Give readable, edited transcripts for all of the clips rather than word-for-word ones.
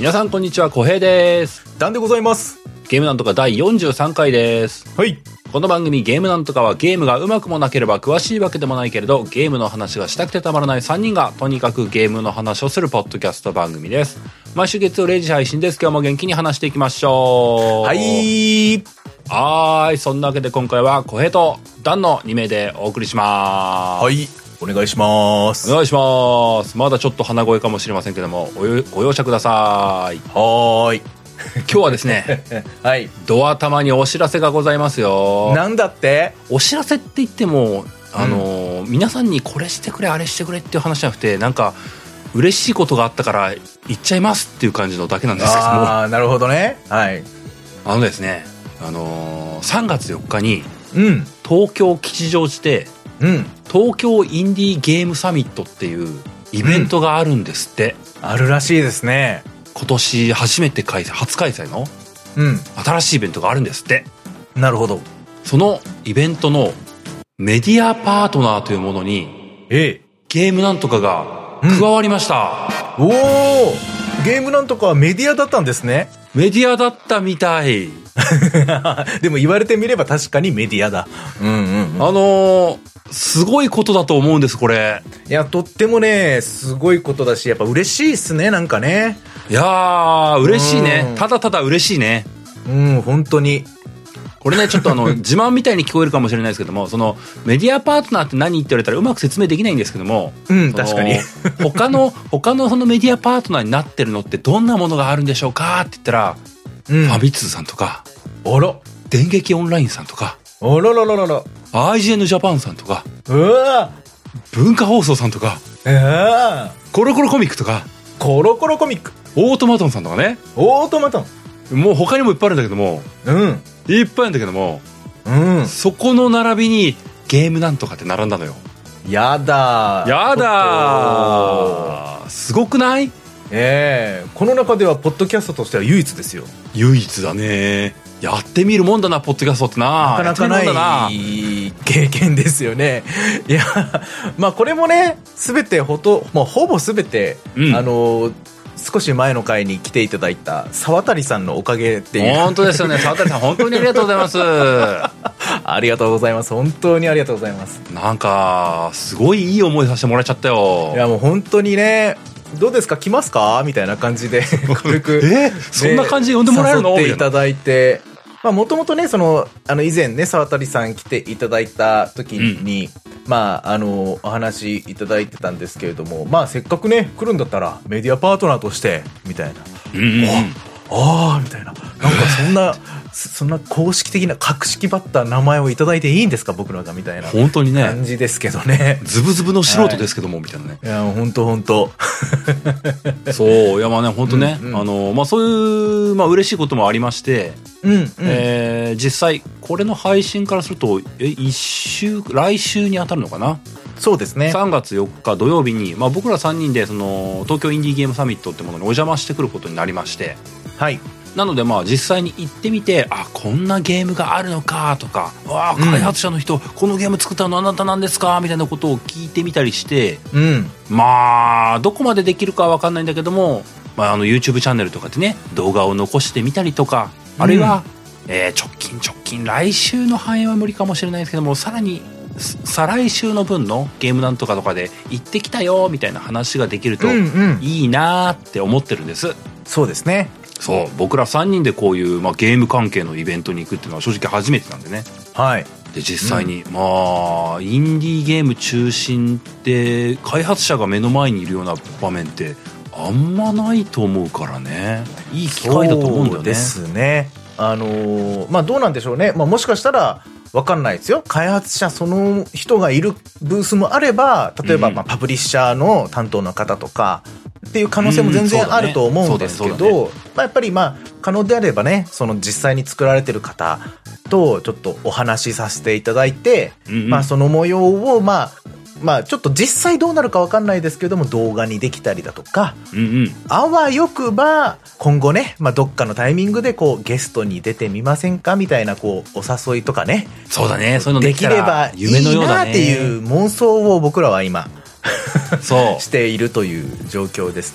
皆さんこんにちは、小平です。 ダンでございます。 ゲームなんとか第43回です。 はい。 この番組ゲームなんとかは、ゲームがうまくもなければ詳しいわけでもないけれど、ゲームの話がしたくてたまらない3人がとにかくゲームの話をするポッドキャスト番組です。毎週月曜0時配信です。今日も元気に話していきましょう。 はい。 そんなわけで今回は小平とダンの2名でお送りします。 はい。お願いします。 お願いします。まだちょっと鼻声かもしれませんけども、ご容赦ください。 はーい。 今日はですねはい。 ドア玉にお知らせがございますよ。 なんだって？ お知らせって言っても皆さんにこれしてくれあれしてくれっていう話じゃなくて、なんか嬉しいことがあったから言っちゃいますっていう感じのだけなんですけども。 ああ、なるほどね。はい。 ですね、3月4日に東京吉祥寺で、東京インディーゲームサミットっていうイベントがあるんですって。 あるらしいですね。 今年初開催の新しいイベントがあるんですって。 なるほど。 そのイベントのメディアパートナーというものにゲームなんとかが加わりました。 おお、ゲームなんとかはメディアだったんですね。 メディアだったみたい。 でも言われてみれば確かにメディアだ。 すごいことだと思うんです、これ。 いや、とってもね、すごいことだし、やっぱ嬉しいっすね、なんかね。 いやー、嬉しいね。ただただ嬉しいね。 本当に。 これね、ちょっと自慢みたいに聞こえるかもしれないですけども、そのメディアパートナーって何って言われたらうまく説明できないんですけども、 確かに。 他のそのメディアパートナーになってるのってどんなものがあるんでしょうかって言ったら、ファミ通さんとか、電撃オンラインさんとか、IGN ジャパンさんとか、文化放送さんとか、コロコロコミックとか、オートマトンさんとかね。もう他にもいっぱいあるんだけども、いっぱいあるんだけども、そこの並びにゲームなんとかって並んだのよ。 やだー、すごくない？ この中ではポッドキャストとしては唯一ですよ。 唯一だね。やってみるもんだな、ポッドキャストってな。 なかなかない経験ですよね。いや、まあこれもね、全てほぼ全て、少し前の回に来ていただいた沢谷さんのおかげっていう。 本当ですよね。沢谷さん本当にありがとうございます。 ありがとうございます。本当にありがとうございます。 なんかすごいいい思いさせてもらっちゃったよ。 いや、もう本当にね、どうですか、来ますかみたいな感じで軽くそんな感じで呼んでもらえるの？ 誘っていただいて、もともとね、以前ね、沢谷さん来ていただいた時に、お話いただいてたんですけれども、せっかくね、来るんだったら、メディアパートナーとして、みたいな。みたいな。なんかそんな公式的な格式ばった名前をいただいていいんですか、僕らが、みたいな。 本当にね。 感じですけどね。 ズブズブの素人ですけども、みたいなね。 いや、本当。 そう、いや、本当ね、そういう、嬉しいこともありまして、実際、これの配信からすると、来週に当たるのかな？ そうですね。 3月4日土曜日に、僕ら3人で東京インディーゲームサミットってものにお邪魔してくることになりまして、 はい。 なので実際に行ってみて、こんなゲームがあるのかとか、開発者の人、このゲーム作ったのあなたなんですかみたいなことを聞いてみたりして、どこまでできるかは分かんないんだけども、YouTube チャンネルとかでね、動画を残してみたりとか、あるいは、直近来週の範囲は無理かもしれないですけども、さらに再来週の分のゲームなんとかとかで行ってきたよみたいな話ができるといいなって思ってるんです。 そうですね。 そう、僕ら3人でこういう、ゲーム関係のイベントに行くっていうのは正直初めてなんでね。 はい。 で、実際に、インディーゲーム中心で開発者が目の前にいるような場面ってあんまないと思うからね。いい機会だと思うんだよね。 そうですね。どうなんでしょうね。もしかしたらわかんないですよ。開発者その人がいるブースもあれば、例えばパブリッシャーの担当の方とかっていう可能性も全然あると思うんですけど、やっぱり可能であればね、その実際に作られてる方とちょっとお話しさせていただいて、その模様をちょっと実際どうなるか分かんないですけども、動画にできたりだとか、あわよくば今後ね、どっかのタイミングでゲストに出てみませんかみたいなお誘いとかね、 そうだね、そういうのできればいいなっていう妄想を僕らは今しているという状況ですね。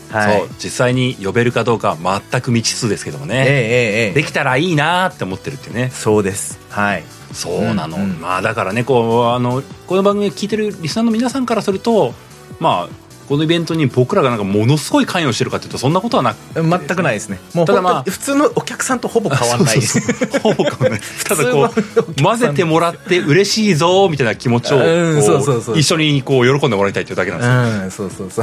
はい、 そう実際に呼べるかどうかは全く未知数ですけどもね、できたらいいなって思ってるっていうね。 そうです、はい、 そうなの、まあだからねこの番組を聞いてるリスナーの皆さんからすると、まあこのイベントに僕らがなんかものすごい関与してるかというとそんなことはなくて、 全くないですね。もうただまあ普通のお客さんとほぼ変わらないです。 ほぼ変わらない。ただこう混ぜてもらって嬉しいぞみたいな気持ちを一緒にこう喜んでもらいたいというだけなんですよ。そう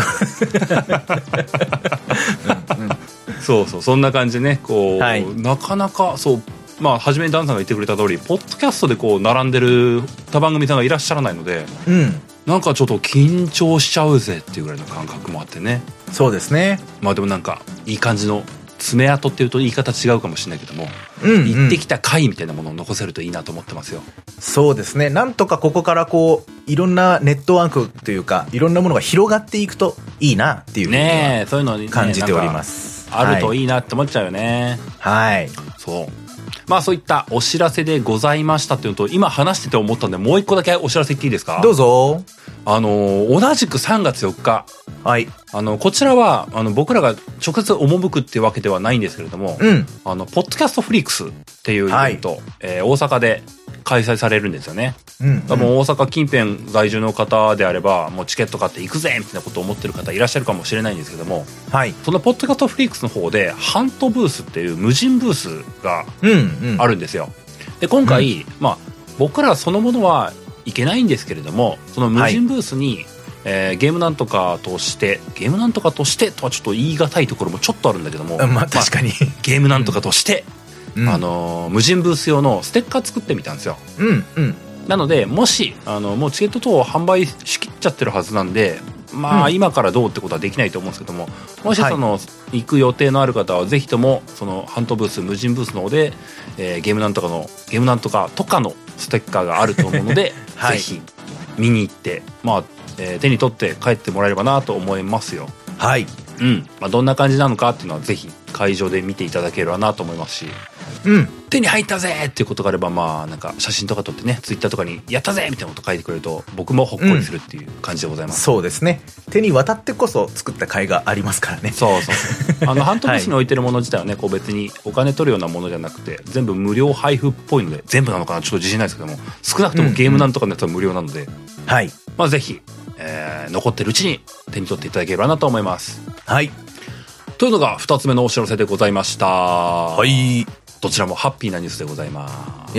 そうそんな感じでねこう、はい、なかなかそうまあ初めにダンさんが言ってくれた通りポッドキャストでこう並んでる他番組さんがいらっしゃらないので、なんかちょっと緊張しちゃうぜっていうぐらいの感覚もあってね。 そうですね。 まあでもなんかいい感じの爪痕っていうと言い方違うかもしれないけども、行ってきた回みたいなものを残せるといいなと思ってますよ。 そうですね。なんとかここからこういろんなネットワークというかいろんなものが広がっていくといいなっていうね、そういうのを感じております。 あるといいなって思っちゃうよね。 はい。 そうまあそういったお知らせでございましたっていうのと今話してて思ったんでもう一個だけお知らせ言っていいですか。 どうぞ。 同じく3月4日、 はい、 こちらは僕らが直接赴くっていうわけではないんですけれども、ポッドキャストフリークスっていうイベント、はい、大阪で開催されるんですよね。多分大阪近辺在住の方であればもうチケット買って行くぜみたいなことを思ってる方いらっしゃるかもしれないんですけども、はい、そのポッドキャストフリークスの方でハントブースっていう無人ブースがあるんですよ。で今回、まあ僕らそのものはいけないんですけれどもその無人ブースに、ゲームなんとかとしてとはちょっと言い難いところもちょっとあるんだけども、 まあ確かに、 ゲームなんとかとして、無人ブース用のステッカー作ってみたんですよ。なのでもしもうチケット等を販売しきっちゃってるはずなんでまあ、今からどうってことはできないと思うんですけどももしその、行く予定のある方はぜひともそのハントブース無人ブースの方で、ゲームなんとかとかのステッカーがあると思うので、ぜひ見に行って、まあ手に取って帰ってもらえればなと思いますよ。 はい、 まあ、どんな感じなのかっていうのはぜひ会場で見ていただければなと思いますし、手に入ったぜっていうことがあればまあなんか写真とか撮ってねツイッターとかにやったぜみたいなこと書いてくれると僕もほっこりするっていう感じでございます。 そうですね。手に渡ってこそ作った甲斐がありますからね。 そうハントブースに置いてるもの自体はねこう別にお金取るようなものじゃなくて全部無料配布っぽいので全部なのかなちょっと自信ないですけども少なくともゲームなんとかのやつは無料なので、まあぜひ、残ってるうちに手に取っていただければなと思います。 はいというのが2つ目のお知らせでございました。 はい。 どちらもハッピーなニュースでございます。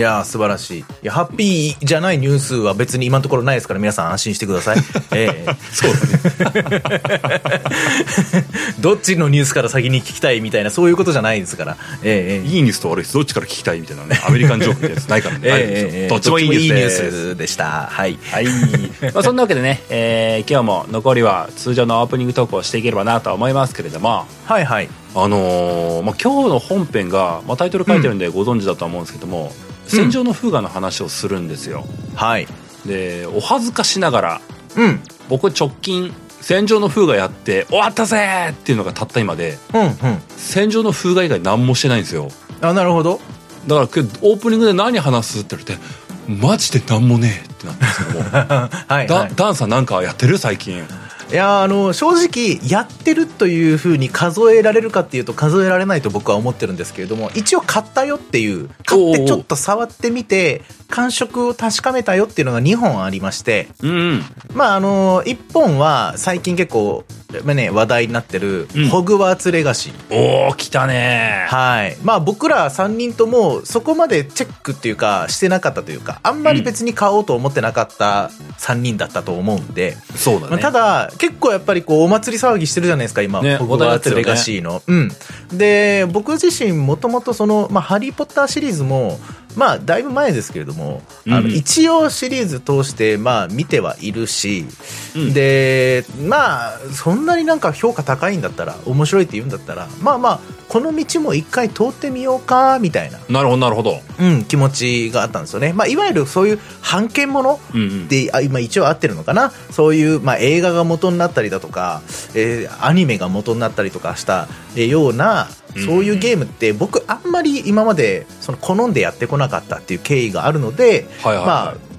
いや素晴らしい。いやハッピーじゃないニュースは別に今のところないですから皆さん安心してください。 そうだね。 どっちのニュースから先に聞きたいみたいなそういうことじゃないですから。 いいニュースと悪いニュースどっちから聞きたいみたいなねアメリカンジョークみたいなやつないからね。どっちもいいニュースでした。はい。 はい。まあそんなわけでね、今日も残りは通常のオープニングトークをしていければなと思いますけれども。 はいはい。 まあ、今日の本編が、まあ、タイトル書いてるんでご存知だとは思うんですけども、戦場の風雅の話をするんですよ。 はい。 でお恥ずかしながら、僕直近戦場の風雅やって終わったぜっていうのがたった今で、戦場の風雅以外何もしてないんですよ。 あ、なるほど。 だからオープニングで何話すって言われてマジで何もねえってなったんですけどもはい、ダンさんなんかやってる最近。 いや正直やってるというふうに数えられるかっていうと数えられないと僕は思ってるんですけれども一応買ったよっていう買ってちょっと触ってみて感触を確かめたよっていうのが2本ありまして、まあ1本は最近結構ね話題になってるホグワーツレガシー。 おー来たね。 はい。まあ僕ら3人ともそこまでチェックっていうかしてなかったというかあんまり別に買おうと思ってなかった3人だったと思うんで、 そうだね。 まあ、ただ結構やっぱりこうお祭り騒ぎしてるじゃないですか今、ホグワーツレガシーの、で僕自身もともとその、まあ、ハリーポッターシリーズもまあだいぶ前ですけれども、一応シリーズ通してまあ見てはいるし、でまあそんなになんか評価高いんだったら面白いって言うんだったらまあまあこの道も一回通ってみようかみたいな。 なるほどなるほど。 気持ちがあったんですよね。まあいわゆるそういう版権もので、今一応合ってるのかな。そういうまあ映画が元になったりだとか、アニメが元になったりとかしたようなそういうゲームって僕あんまり今までその好んでやってこなかったっていう経緯があるので、まあ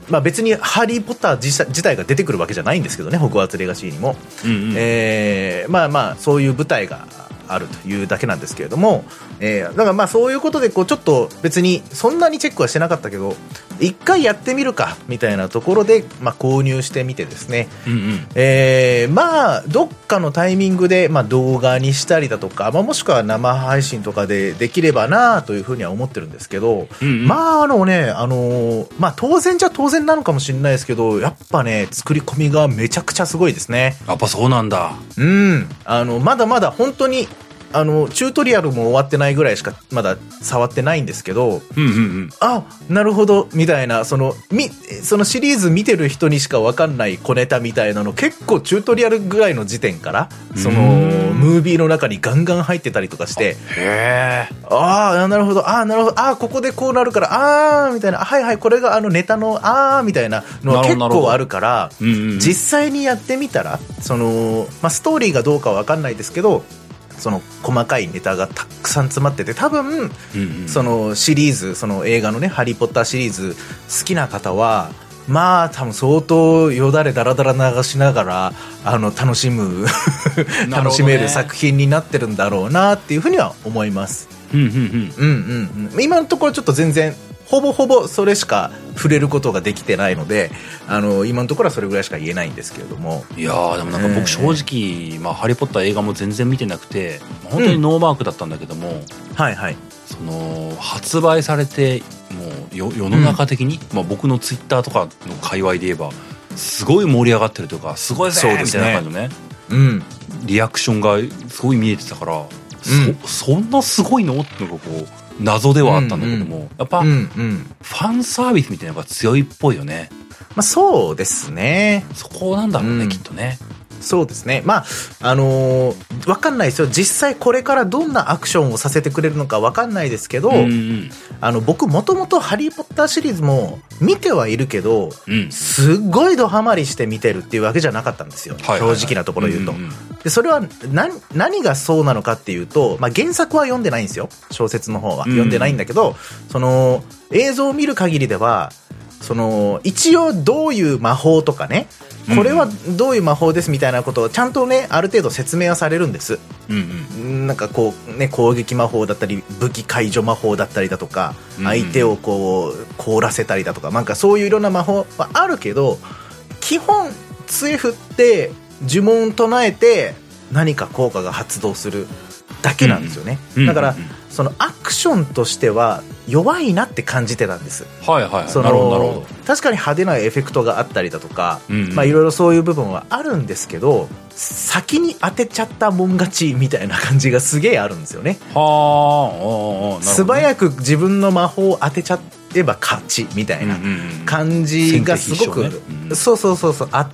まあ別にハリーポッター自体が出てくるわけじゃないんですけどね、ホグワーツレガシーにも。まあまあ、そういう舞台があるというだけなんですけれども、だからまあそういうことでこうちょっと別にそんなにチェックはしてなかったけど一回やってみるかみたいなところで、まあ、購入してみてですね、まあどっかのタイミングで、まあ、動画にしたりだとか、まあ、もしくは生配信とかでできればなというふうには思ってるんですけど、まあまあ当然じゃ当然なのかもしれないですけど、やっぱね作り込みがめちゃくちゃすごいですね。 やっぱそうなんだ。 まだまだ本当にチュートリアルも終わってないぐらいしかまだ触ってないんですけど、あ、なるほどみたいな、そのシリーズ見てる人にしか分かんない小ネタみたいなの結構チュートリアルぐらいの時点からそのムービーの中にガンガン入ってたりとかして、なるほど、なるほど、ここでこうなるからみたいな、はいはい、これがネタのみたいなのは結構あるから、実際にやってみたらその、まあ、ストーリーがどうかは分かんないですけど、その細かいネタがたくさん詰まってて、多分、そのシリーズ、その映画のねハリーポッターシリーズ好きな方はまあ多分相当よだれだらだら流しながら楽しめる作品になってるんだろうなっていうふうには思います。今のところちょっと全然ほぼほぼそれしか触れることができてないので、今のところはそれぐらいしか言えないんですけれども。 いやーでもなんか僕正直、まあ、ハリーポッター映画も全然見てなくて本当にノーマークだったんだけども、その発売されてもう世の中的に、まあ、僕のツイッターとかの界隈で言えばすごい盛り上がってるというか、すごいぜーみたいな感じのね、リアクションがすごい見えてたから、そんなすごいのってのがこう謎ではあったんだけども、やっぱ、ファンサービスみたいなのが強いっぽいよね。 まあそうですね。 そこなんだろうね、きっとね。 そうですね。まあわかんないですよ。実際これからどんなアクションをさせてくれるのかわかんないですけど、僕もともとハリーポッターシリーズも見てはいるけど、すっごいドハマりして見てるっていうわけじゃなかったんですよ。正直なところ言うと。でそれは何がそうなのかっていうと、まあ原作は読んでないんですよ。小説の方は読んでないんだけど、その映像を見る限りでは、その一応どういう魔法とかね、これはどういう魔法ですみたいなことをちゃんとねある程度説明はされるんです。なんかこうね、攻撃魔法だったり武器解除魔法だったりだとか、相手をこう凍らせたりだとか、なんかそういういろんな魔法はあるけど、基本杖振って呪文唱えて何か効果が発動するだけなんですよね。だからそのアクションとしては弱いなって感じてたんです。なるほど。確かに派手なエフェクトがあったりだとか、まあいろいろそういう部分はあるんですけど、先に当てちゃったもん勝ちみたいな感じがすげえあるんですよね。素早く自分の魔法を当てちゃえば勝ちみたいな感じがすごく、そうあって、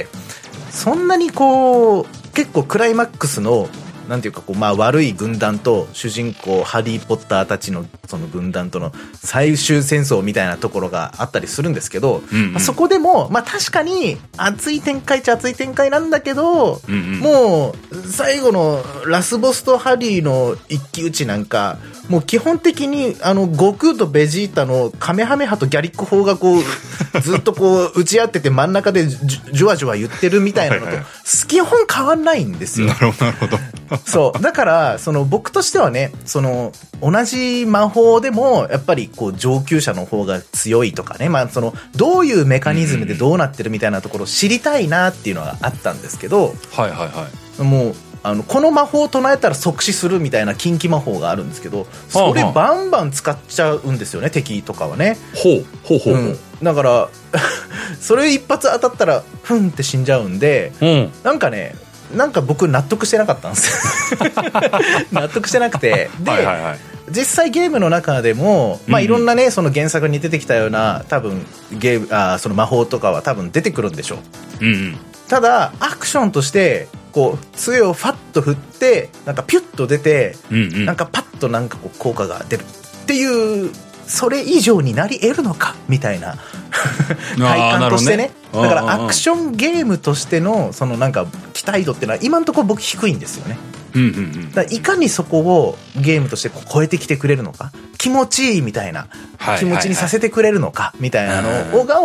そんなにこう結構クライマックスのなんていうかこう、まあ悪い軍団と主人公ハリー・ポッターたちのその軍団との最終戦争みたいなところがあったりするんですけど、そこでもまあ確かに熱い展開っちゃ熱い展開なんだけど、もう最後のラスボスとハリーの一騎打ちなんかもう基本的に悟空とベジータのカメハメハとギャリック砲がこうずっとこう打ち合ってて真ん中でジュワジュワ言ってるみたいなのと基本変わんないんですよ。 なるほど。 そうだからその僕としてはね、その同じ魔法でもやっぱりこう上級者の方が強いとかね、まあそのどういうメカニズムでどうなってるみたいなところを知りたいなっていうのがあったんですけど、もうこの魔法を唱えたら即死するみたいな禁忌魔法があるんですけど、それバンバン使っちゃうんですよね、敵とかはね。だからそれ一発当たったらふんって死んじゃうんで、なんか僕納得してなかったんです納得してなくて、で、実際ゲームの中でも、まあ、いろんなねその原作に出てきたような多分その魔法とかは多分出てくるんでしょう。ただアクションとしてこう杖をファッと振ってなんかピュッと出て、なんかパッとなんかこう効果が出るっていう、それ以上になり得るのかみたいな体感としてね。だからアクションゲームとしてのそのなんか期待度っていうのは今のところ僕低いんですよね。だからいかにそこをゲームとして超えてきてくれるのか、気持ちいいみたいな気持ちにさせてくれるのかみたいなのを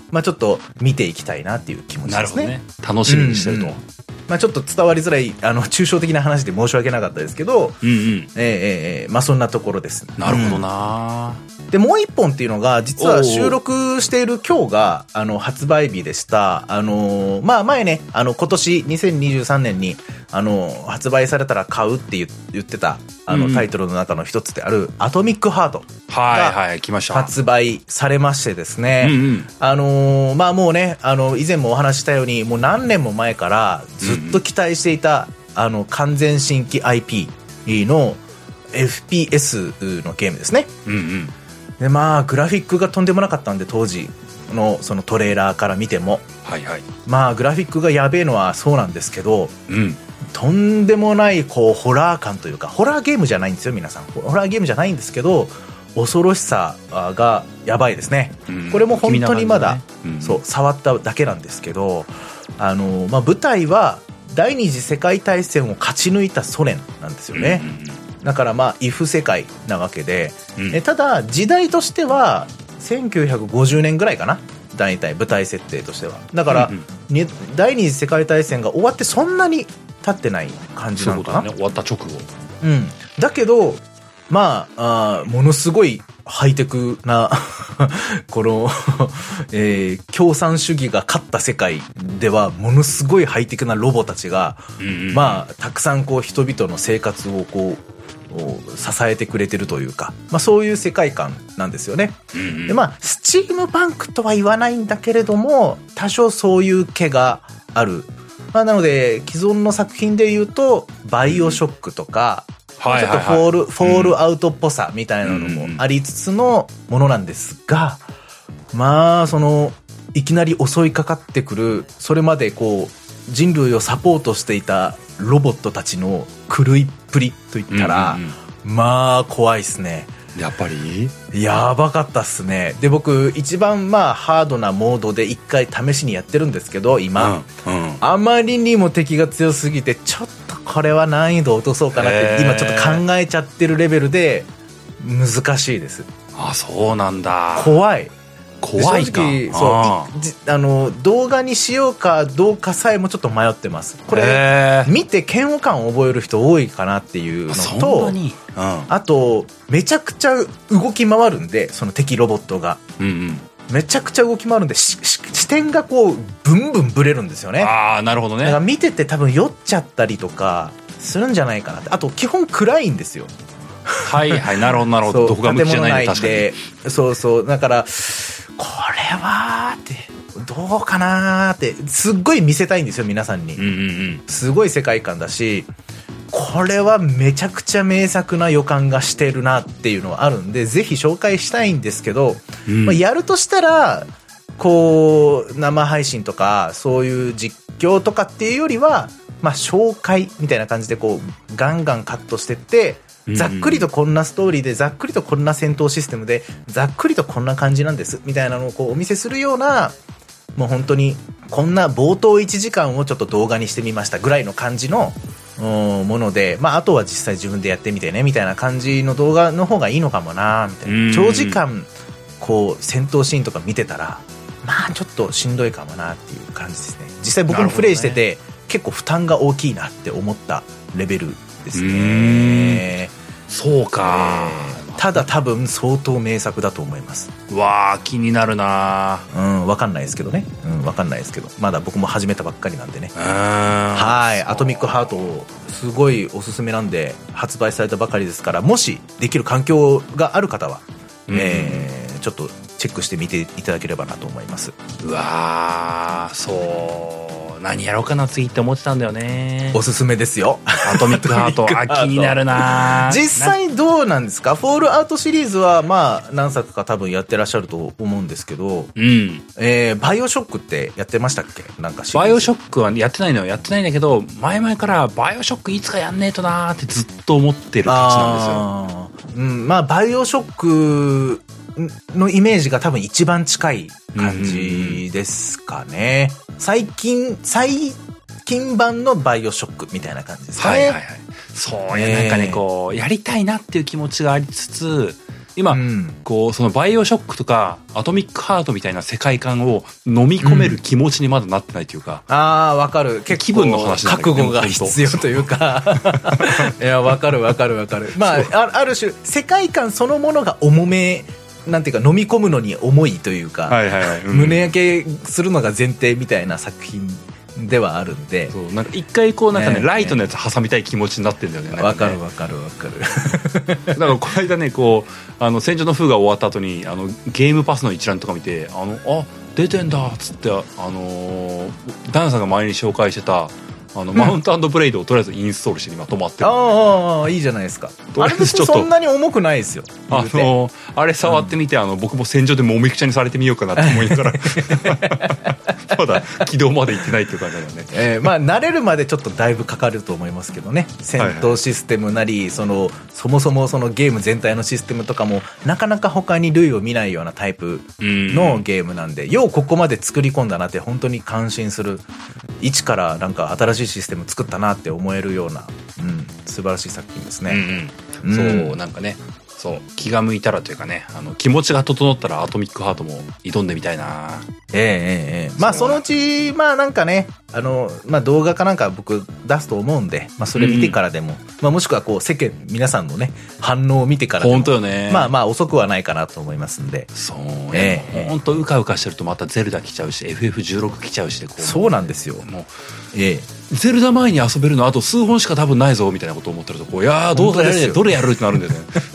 まあちょっと見ていきたいなっていう気持ちですね。 なるほどね。楽しみにしてると。 まあちょっと伝わりづらい、抽象的な話で申し訳なかったですけど、まあそんなところです。 なるほどな、 で、もう一本っていうのが、実は収録している今日が、発売日でした。まあ前ね、今年2023年に、発売されたら買うって言ってた、タイトルの中の一つである、アトミックハートが来ました。 発売されましてですね、まあもうね、以前もお話ししたように、もう何年も前からずっと期待していた、完全新規 IP の FPS のゲームですね。で、まあ、グラフィックがとんでもなかったんで、当時のそのトレーラーから見ても。まあ、グラフィックがやべえのはそうなんですけど、とんでもない、こう、ホラー感というか、ホラーゲームじゃないんですよ、皆さん。ホラーゲームじゃないんですけど、恐ろしさがやばいですね。これも本当にまだ、そう、触っただけなんですけど、まあ、舞台は、第二次世界大戦を勝ち抜いたソ連なんですよね。だからまあ if 世界なわけで、ただ時代としては1950年ぐらいかな、大体舞台設定としては。だから、第二次世界大戦が終わってそんなに経ってない感じなのかな。 そうだね、終わった直後。 だけどまあ、ものすごいハイテクなこの、共産主義が勝った世界ではものすごいハイテクなロボたちが、まあたくさんこう人々の生活をこう支えてくれてるというか、まあそういう世界観なんですよね。で、まあスチームパンクとは言わないんだけれども、多少そういう気がある。まあなので既存の作品で言うとバイオショックとか、ちょっとフォールアウトっぽさみたいなのもありつつのものなんですが、まあいきなり襲いかかってくる、それまでこう人類をサポートしていたロボットたちの狂いっぷりといったら、まあ怖いっすね。 やっぱりやばかったっすね。で、僕一番まあハードなモードで一回試しにやってるんですけど、今、あまりにも敵が強すぎてちょっとこれは難易度落とそうかなって今ちょっと考えちゃってるレベルで難しいです。 あ、そうなんだ。 怖いか。 そう動画にしようかどうかさえもちょっと迷ってます。これ見て嫌悪感を覚える人多いかなっていうのと、あとめちゃくちゃ動き回るんで、その敵ロボットが、めちゃくちゃ動き回るんで、視点がこうブンブンブレるんですよね。 ああ、なるほどね。 だから見てて多分酔っちゃったりとかするんじゃないかなって。あと基本暗いんですよ。 はいはい、なるほどなるほど。どこが向きじゃないの、確かに。 そうだからこれはってどうかなーってすっごい見せたいんですよ、皆さんに。すごい世界観だし、これはめちゃくちゃ名作な予感がしてるなっていうのはあるんで、ぜひ紹介したいんですけど、まあ、やるとしたらこう生配信とかそういう実況とかっていうよりは、まあ紹介みたいな感じでこうガンガンカットしてってざっくりとこんなストーリーで、ざっくりとこんな戦闘システムで、ざっくりとこんな感じなんですみたいなのをこうお見せするような、もう本当にこんな冒頭1時間をちょっと動画にしてみましたぐらいの感じのもので、まああとは実際自分でやってみてねみたいな感じの動画の方がいいのかもなみたいな。長時間こう戦闘シーンとか見てたら、まあちょっとしんどいかもなっていう感じですね。実際僕もプレイしてて、結構負担が大きいなって思ったレベルですね。 そうか。 ただ多分相当名作だと思います。 わあ、気になるな。 わかんないですけどね。わかんないですけど、まだ僕も始めたばっかりなんでね。はい、アトミックハートすごいおすすめなんで、発売されたばかりですから、もしできる環境がある方は、ちょっとチェックしてみていただければなと思います。 うわー、そう何やろうかな次って思ってたんだよね。 おすすめですよ、 アトミックハート。あ、気になるな。 実際どうなんですか？フォールアウトシリーズはまあ何作か多分やってらっしゃると思うんですけど、バイオショックってやってましたっけ？なんかバイオショックはやってないのよ。やってないんだけど、前々からバイオショックいつかやんねえとなーってずっと思ってるたちなんですよ。 まあバイオショックのイメージが多分一番近い感じですかね。最近版のバイオショックみたいな感じですかね。 そういうなんかね、こうやりたいなっていう気持ちがありつつ、 今、こう、そのバイオショックとか、アトミックハートみたいな世界観を飲み込める気持ちにまだなってないというか。 ああ、わかる。結構気分の話なんだけど、覚悟が必要というか。いや、わかる。まあ、ある種、世界観そのものが重め、なんていうか、飲み込むのに重いというか、胸焼けするのが前提みたいな作品ではあるんで、 そうなんか一回こうなんかね、ライトのやつ挟みたい気持ちになってんだよね。 わかる。だからこの間ね、こう戦場の風が終わった後にゲームパスの一覧とか見て出てんだっつって、ダンさんが前に紹介してたマウント&ブレイドをとりあえずインストールして今止まってる、 ああ、いいじゃないですか。あれ別にそんなに重くないですよ。 あれ触ってみて、僕も戦場でもみくちゃにされてみようかなって思いながらまだ起動まで行ってないっていう感じだよね。 まあ慣れるまでちょっとだいぶかかると思いますけどね。戦闘システムなり、そもそもそのゲーム全体のシステムとかもなかなか他に類を見ないようなタイプのゲームなんで、ようここまで作り込んだなって本当に感心する。一からなんか新しいシステム作ったなって思えるような、素晴らしい作品ですね。 そうなんかね、そう気が向いたらというかね、気持ちが整ったらアトミックハートも挑んでみたいな。 まあそのうちまあなんかね、まあ動画かなんか僕出すと思うんで、まあそれ見てからでも、まあもしくはこう世間皆さんのね反応を見てからでも、 本当よね。 まあ遅くはないかなと思いますんで。 そう本当うかうかしてるとまたゼルダ来ちゃうし FF16 来ちゃうしで、 そうなんですよ。もうゼルダ前に遊べるのあと数本しか多分ないぞみたいなことを思ってると、いやーどれやるってなるんだよ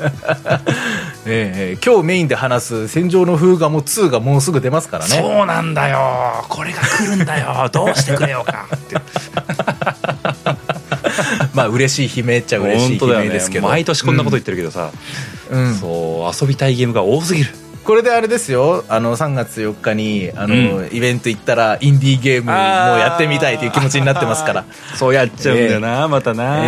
ね。今日メインで話す戦場の風雅も2がもうすぐ出ますからね。 そうなんだよ、これが来るんだよどうしてくれようかってまあ嬉しい悲鳴っちゃ嬉しい悲鳴ですけど、 毎年こんなこと言ってるけどさ、そう遊びたいゲームが多すぎる。 これであれですよ、3月4日にイベント行ったらインディーゲームもやってみたいという気持ちになってますからそうやっちゃうんだよな、またな。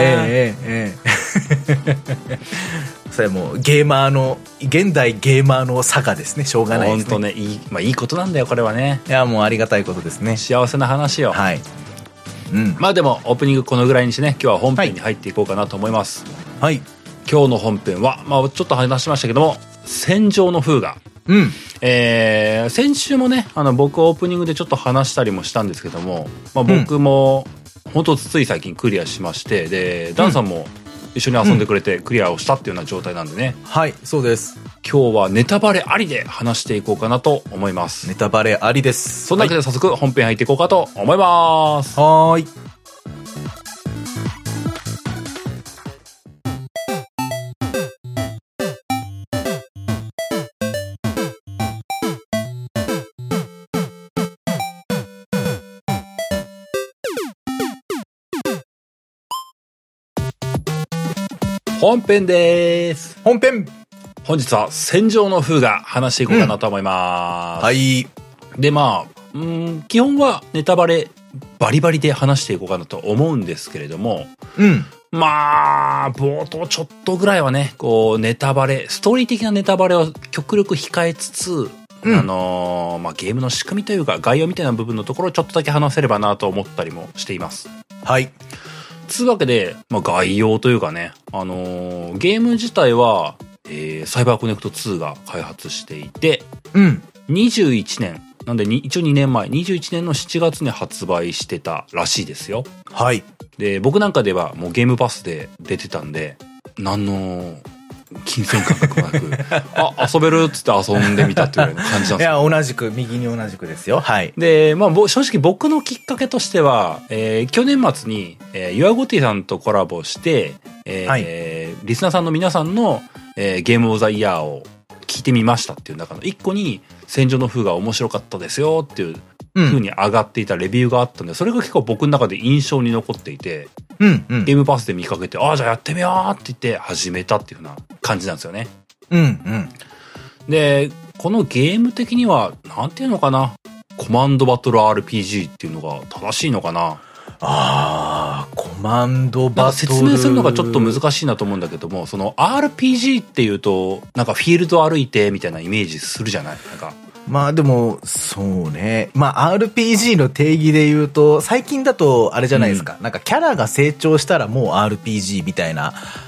それもゲーマーの現代ゲーマーの差がですね、しょうがないですね。 本当ね、いいことなんだよこれはね。 いやもうありがたいことですね。 幸せな話よ。 はい。 まあでもオープニングこのぐらいにしてね、今日は本編に入っていこうかなと思います。 はい。 今日の本編はまあちょっと話しましたけども、戦場の風雅。先週もね僕オープニングでちょっと話したりもしたんですけども、まあ、僕も本当つい最近クリアしまして、でダンさんも一緒に遊んでくれてクリアをしたっていうような状態なんでね。 はい、そうです。 今日はネタバレありで話していこうかなと思います。 ネタバレありです。 そんなわけで早速本編入っていこうかと思います。 はい。 本編です。 本編。 本日は戦場の風雅話していこうかなと思います。 はい。 でまあ基本はネタバレバリバリで話していこうかなと思うんですけれども、まあ冒頭ちょっとぐらいはね、こうネタバレ、ストーリー的なネタバレを極力控えつつ、まあ、ゲームの仕組みというか概要みたいな部分のところをちょっとだけ話せればなと思ったりもしています。 はい。 つうわけで、まあ、概要というかね、ゲーム自体は、サイバーコネクト2が開発していて、21年、なんで一応2年前、21年の7月に発売してたらしいですよ。 はい。 で、僕なんかではもうゲームパスで出てたんで、何の金銭感覚もなく、遊べるっつって遊んでみたっていうような感じなんですよ。 いや、同じく、右に同じくですよ。はい。 で、まあ、正直僕のきっかけとしては、去年末に、ユアゴティさんとコラボして、リスナーさんの皆さんの、ゲームオブザイヤーを聞いてみましたっていう中の一個に、戦場の風が面白かったですよっていう風に上がっていたレビューがあったんで、それが結構僕の中で印象に残っていて、ゲームパスで見かけて、じゃあやってみようって言って始めたっていう風な感じなんですよね。で、このゲーム的には、なんていうのかな、コマンドバトル RPG っていうのが正しいのかな。 コマンドバトル。 説明するのがちょっと難しいなと思うんだけども、その RPG っていうと、なんかフィールド歩いてみたいなイメージするじゃない？なんか。 まあでも、そうね。まあ RPG の定義で言うと、最近だとあれじゃないですか。なんかキャラが成長したらもう RPG みたいな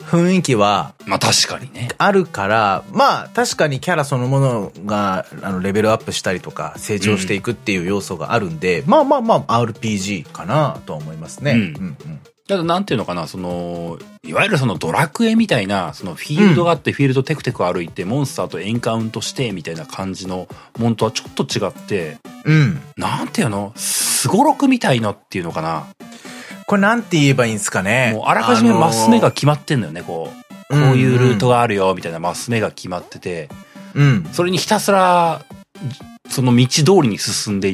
雰囲気は、 まあ確かにね。 あるから、まあ確かにキャラそのものがレベルアップしたりとか成長していくっていう要素があるんで、まあ RPG かなとは思いますね。 ただなんていうのかな、いわゆるドラクエみたいな、フィールドがあってフィールドテクテク歩いて、モンスターとエンカウントしてみたいな感じのものとはちょっと違って、なんていうの、スゴロクみたいなっていうのかな。 これなんて言えばいいんですかね。 もうあらかじめマス目が決まってんのよね、こういうルートがあるよみたいなマス目が決まってて、それにひたすらその道通りに進んでいって、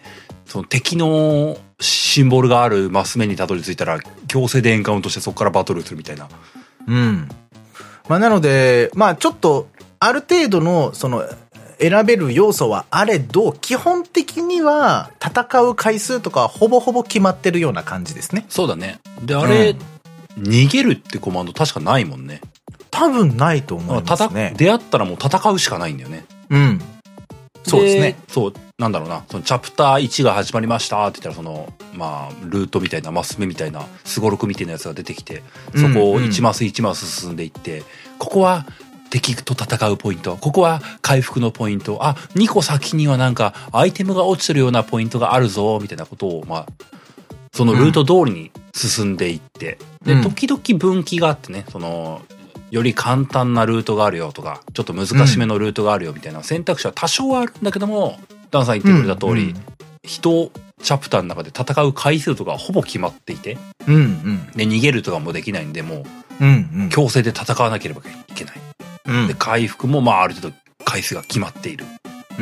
その敵のシンボルがあるマス目にたどり着いたら強制でエンカウントしてそこからバトルするみたいな。 まあなので、まあちょっとある程度の選べる要素はあれど、基本的には戦う回数とかはほぼほぼ決まってるような感じですね。 そうだね。で、あれ、逃げるってコマンド確かないもんね。 多分ないと思いますね。 出会ったらもう戦うしかないんだよね。 そうですね。 そう、なんだろうな、チャプター1が始まりましたって言ったら、まあ、ルートみたいな、マス目みたいな、スゴロクみたいなやつが出てきて、そこを1マス1マス進んでいって、ここは敵と戦うポイント、ここは回復のポイント、あ、2個先にはなんか、アイテムが落ちてるようなポイントがあるぞ、みたいなことを、まあ、そのルート通りに進んでいって、で、時々分岐があってね、より簡単なルートがあるよとか、ちょっと難しめのルートがあるよみたいな選択肢は多少はあるんだけども、ダンさん言ってくれた通り、一チャプターの中で戦う回数とかほぼ決まっていて、で、逃げるとかもできないんで、もう、強制で戦わなければいけない。で、回復もまあある程度回数が決まっている。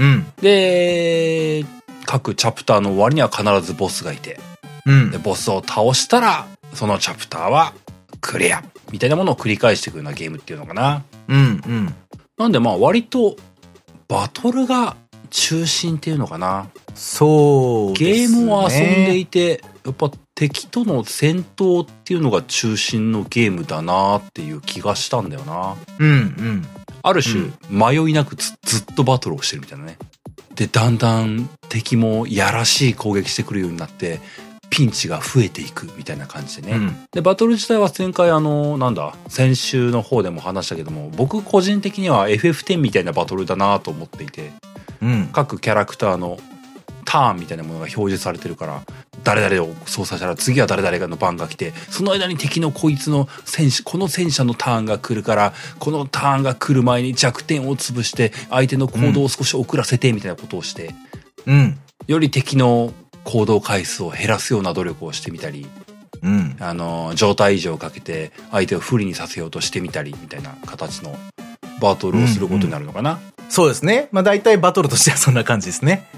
で、各チャプターの終わりには必ずボスがいて、で、ボスを倒したら、そのチャプターはクリアみたいなものを繰り返していくようなゲームっていうのかな。なんでまあ割とバトルが中心っていうのかな。 そうですね。 ゲームを遊んでいて、やっぱ敵との戦闘っていうのが中心のゲームだなっていう気がしたんだよな。ある種、迷いなくずっとバトルをしてるみたいなね。で、だんだん敵もやらしい攻撃してくるようになって、ピンチが増えていくみたいな感じでね。で、バトル自体は前回先週の方でも話したけども、僕個人的には FF10 みたいなバトルだなと思っていて、各キャラクターのターンみたいなものが表示されてるから、誰々を操作したら次は誰々の番が来て、その間に敵のこの戦車のターンが来るから、このターンが来る前に弱点を潰して相手の行動を少し遅らせてみたいなことをして、より敵の行動回数を減らすような努力をしてみたり、状態異常をかけて相手を不利にさせようとしてみたりみたいな形のバトルをすることになるのかな。 そうですね。まあ大体バトルとしてはそんな感じですね。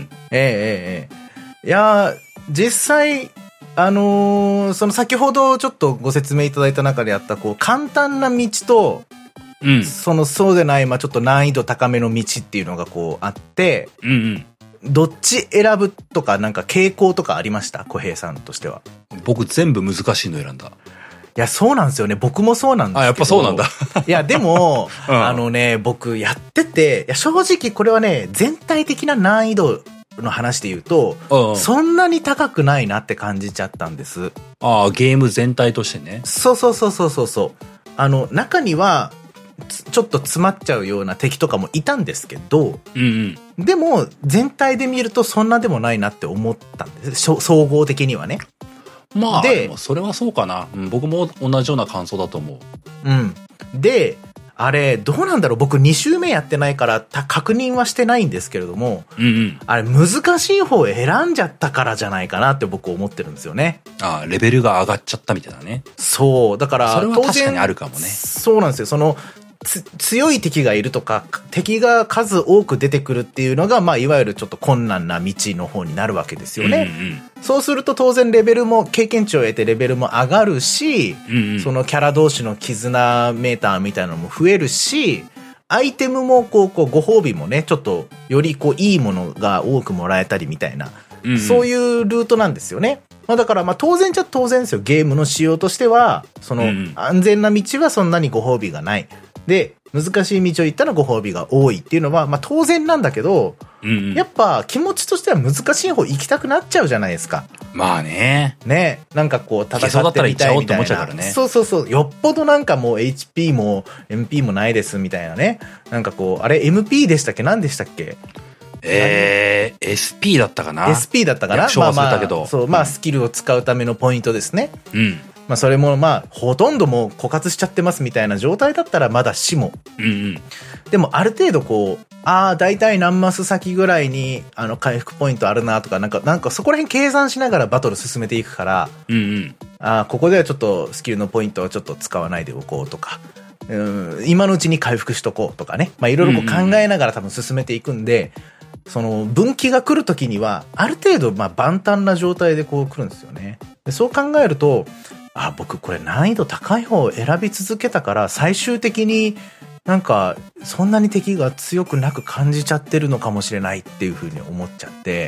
いや実際、先ほどちょっとご説明いただいた中であった、簡単な道と、そうでない、まあちょっと難易度高めの道っていうのがあって、どっち選ぶとか、なんか傾向とかありました？小平さんとしては。 僕全部難しいの選んだ。 いや、そうなんですよね。僕もそうなんですけど。 あ、やっぱそうなんだ。 いや、でも、僕やってて、いや、正直これはね、全体的な難易度の話で言うと、そんなに高くないなって感じちゃったんです。 ああ、ゲーム全体としてね。 そう。中には、ちょっと詰まっちゃうような敵とかもいたんですけど、でも全体で見るとそんなでもないなって思ったんです。総合的にはね。 まあ、でもそれはそうかな。僕も同じような感想だと思う。 で、あれ、どうなんだろう、僕2周目やってないから確認はしてないんですけれども、あれ難しい方を選んじゃったからじゃないかなって僕思ってるんですよね。 ああ、レベルが上がっちゃったみたいなね。 そう、だから、 それは確かにあるかもね。 そうなんですよ。強い敵がいるとか、敵が数多く出てくるっていうのが、まあ、いわゆるちょっと困難な道の方になるわけですよね。そうすると当然レベルも、経験値を得てレベルも上がるし、そのキャラ同士の絆メーターみたいなのも増えるし、アイテムもご褒美もね、ちょっとよりいいものが多くもらえたりみたいな、そういうルートなんですよね。まあだから当然じゃ当然ですよ。ゲームの仕様としては、安全な道はそんなにご褒美がない。で、 難しい道を行ったらご褒美が多いっていうのは、まあ当然なんだけど、やっぱ気持ちとしては難しい方行きたくなっちゃうじゃないですか。 まあね。 ね。なんかこう戦ってみたいみたいな。そうそうそう。よっぽどなんかもう HP も MP もないですみたいなね。なんかこう、あれ MP でしたっけ？何でしたっけ ？SP だったかな？ SP だったかな？ 役所忘れたけど。 そう、まあスキルを使うためのポイントですね。 うん。 まあそれもまあほとんどもう枯渇しちゃってますみたいな状態だったらまだしも。 うんうん。 でもある程度こう、だいたい何マス先ぐらいに回復ポイントあるなとか、なんかそこら辺計算しながらバトル進めていくから、 うんうん。 ここではちょっとスキルのポイントをちょっと使わないでおこうとか、今のうちに回復しとこうとかね。まあいろいろこう考えながら多分進めていくんで、その分岐が来るときには、ある程度まあ万端な状態でこう来るんですよね。でそう考えると、僕これ難易度高い方を選び続けたから最終的になんかそんなに敵が強くなく感じちゃってるのかもしれないっていう風に思っちゃって、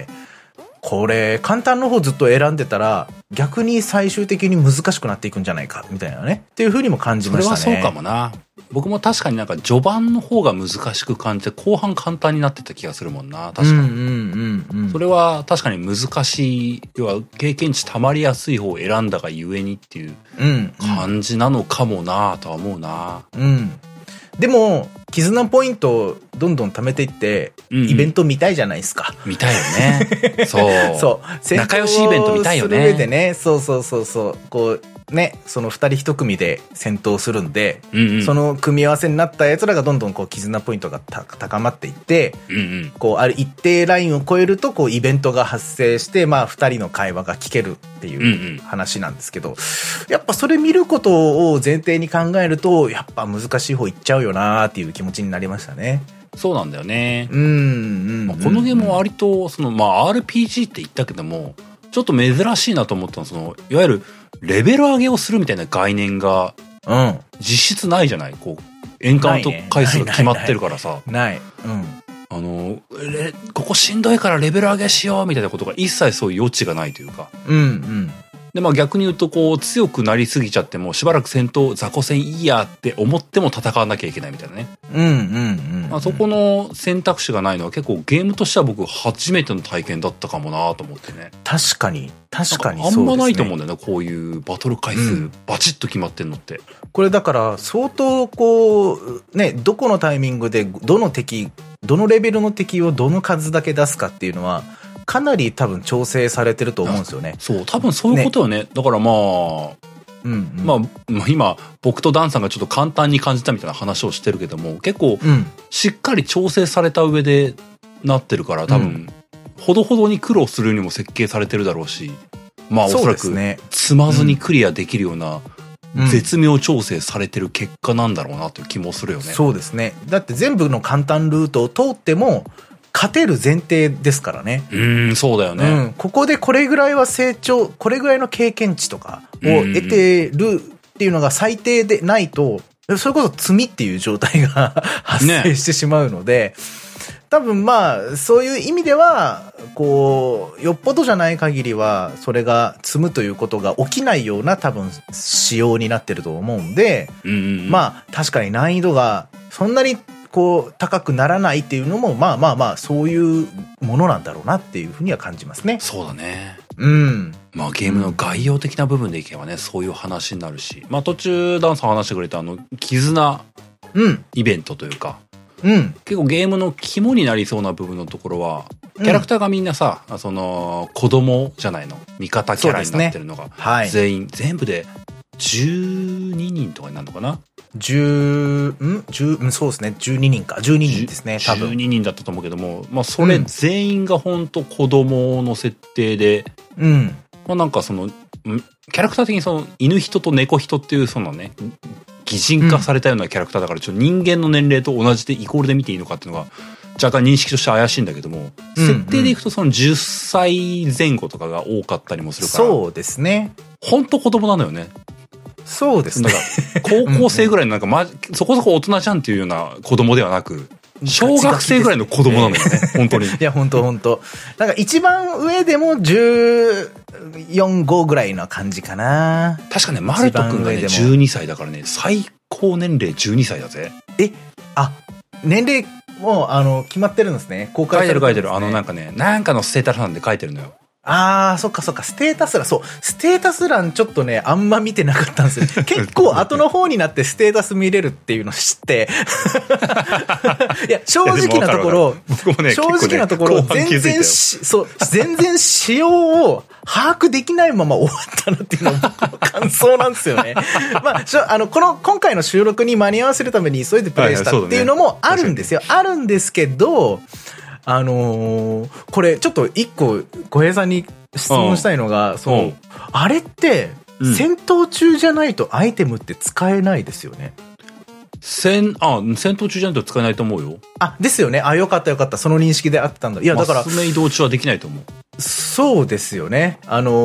これ簡単の方ずっと選んでたら逆に最終的に難しくなっていくんじゃないかみたいなねっていう風にも感じましたね。 それはそうかもな。僕も確かになんか序盤の方が難しく感じて後半簡単になってた気がするもんな。確かに。それは確かに難しい、要は経験値溜まりやすい方を選んだがゆえにっていう感じなのかもなとは思うな。 でも絆ポイントをどんどん貯めていって、イベント見たいじゃないですか。 見たいよね。そう。 そう。 仲良しイベント見たいよね。 する上でね、そう。こう、ね、その二人一組で戦闘するんで、その組み合わせになった奴らがどんどんこう絆ポイントが高まっていって、こう、ある一定ラインを超えると、こう、イベントが発生して、まあ、二人の会話が聞けるっていう話なんですけど、やっぱそれ見ることを前提に考えると、やっぱ難しい方いっちゃうよなーっていう気持ちになりましたね。 そうなんだよね。このゲームは割と、RPG って言ったけども、ちょっと珍しいなと思ったのは、いわゆるレベル上げをするみたいな概念が、実質ないじゃない。こう、エンカウント回数が決まってるからさ。 ない。 ここしんどいからレベル上げしようみたいなことが一切そういう余地がないというか。で、まあ逆に言うと、こう、強くなりすぎちゃっても、しばらく戦闘、雑魚戦いいやって思っても戦わなきゃいけないみたいなね。そこの選択肢がないのは結構ゲームとしては僕初めての体験だったかもなと思ってね。 確かにそうですね。 あんまないと思うんだよね、こういうバトル回数、バチッと決まってんのって。 これだから相当こう、ね、どこのタイミングでどのレベルの敵をどの数だけ出すかっていうのは、かなり多分調整されてると思うんですよね。 そう、多分そういうことよね。だからまあ、今、僕とダンさんがちょっと簡単に感じたみたいな話をしてるけども、結構、しっかり調整された上でなってるから、多分、ほどほどに苦労するにも設計されてるだろうし、まあおそらく、積まずにクリアできるような、絶妙調整されてる結果なんだろうなという気もするよね。 そうですね。だって全部の簡単ルートを通っても、勝てる前提ですからね。 そうだよね。 ここでこれぐらいはこれぐらいの経験値とかを得てるっていうのが最低でないと、それこそ積みっていう状態が発生してしまうので、多分まあ、そういう意味では、こう、よっぽどじゃない限りは、それが積むということが起きないような多分仕様になってると思うんで、まあ、確かに難易度がそんなにこう高くならないっていうのもまあそういうものなんだろうなっていうふうには感じますね。 そうだね。まあゲームの概要的な部分でいけばね、そういう話になるし、まあ途中ダンさん話してくれた絆イベントというか、結構ゲームの肝になりそうな部分のところは、キャラクターがみんなさ、その子供じゃないの、味方キャラになってるのが全員、全部で12人とかになるのかな。 そうですね。12人か。12人ですね。多分。 12人だったと思うけども、まあそれ全員が本当子供の設定で、まあなんかその、キャラクター的にその犬人と猫人っていうそのね、擬人化されたようなキャラクターだから、ちょっと人間の年齢と同じでイコールで見ていいのかっていうのが若干認識として怪しいんだけども、設定でいくとその10歳前後とかが多かったりもするから、 そうですね。 本当子供なのよね。 そうですね。 高校生ぐらいのなんかそこそこ大人じゃんっていうような子供ではなく、小学生ぐらいの子供なのよね。本当に。いや、本当。なんか一番上でも14、5ぐらいの感じかな。 確かね、マルト君がね、12歳だからね、最高年齢12歳だぜ。 あ、年齢も決まってるんですね。公開されてるんですね。 書いてる。なんかね、なんかのステータス欄で書いてるのよ。 ああ、そっかそっか、ステータス欄、そう、ステータス欄ちょっとね、あんま見てなかったんですよ。結構後の方になってステータス見れるっていうの知って。いや、正直なところ、正直なところ、全然仕様を把握できないまま終わったなっていうのが僕の感想なんですよね。まあ、今回の収録に間に合わせるために急いでプレイしたっていうのもあるんですよ。あるんですけど、これちょっと一個小平さんに質問したいのが、あれって戦闘中じゃないとアイテムって使えないですよね。 戦闘中じゃないと使えないと思うよ。 あ、ですよね。あ、よかったよかった。その認識であってたんだ。いや、だから。 マス目移動中はできないと思う。 そうですよね。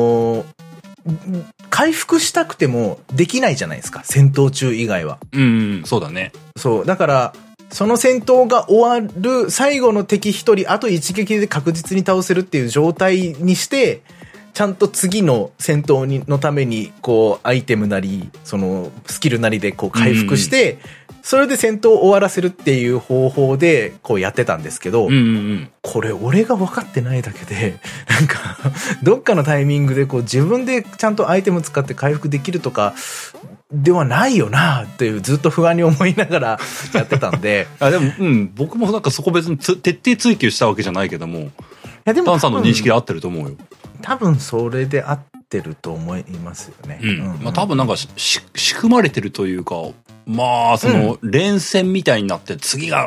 回復したくてもできないじゃないですか。戦闘中以外は。 そうだね。 そう。だから、その戦闘が終わる最後の敵一人、あと一撃で確実に倒せるっていう状態にして、ちゃんと次の戦闘のために、こう、アイテムなり、その、スキルなりでこう回復して、それで戦闘を終わらせるっていう方法で、こうやってたんですけど、これ俺が分かってないだけで、なんか、どっかのタイミングでこう自分でちゃんとアイテム使って回復できるとか、ではないよなっていうずっと不安に思いながらやってたんで。 でも、僕もなんかそこ別に徹底追求したわけじゃないけども、いやでもタンさんの認識で合ってると思うよ。 多分それで合ってると思いますよね。 まあ多分なんか仕組まれてるというか、まあその連戦みたいになって次が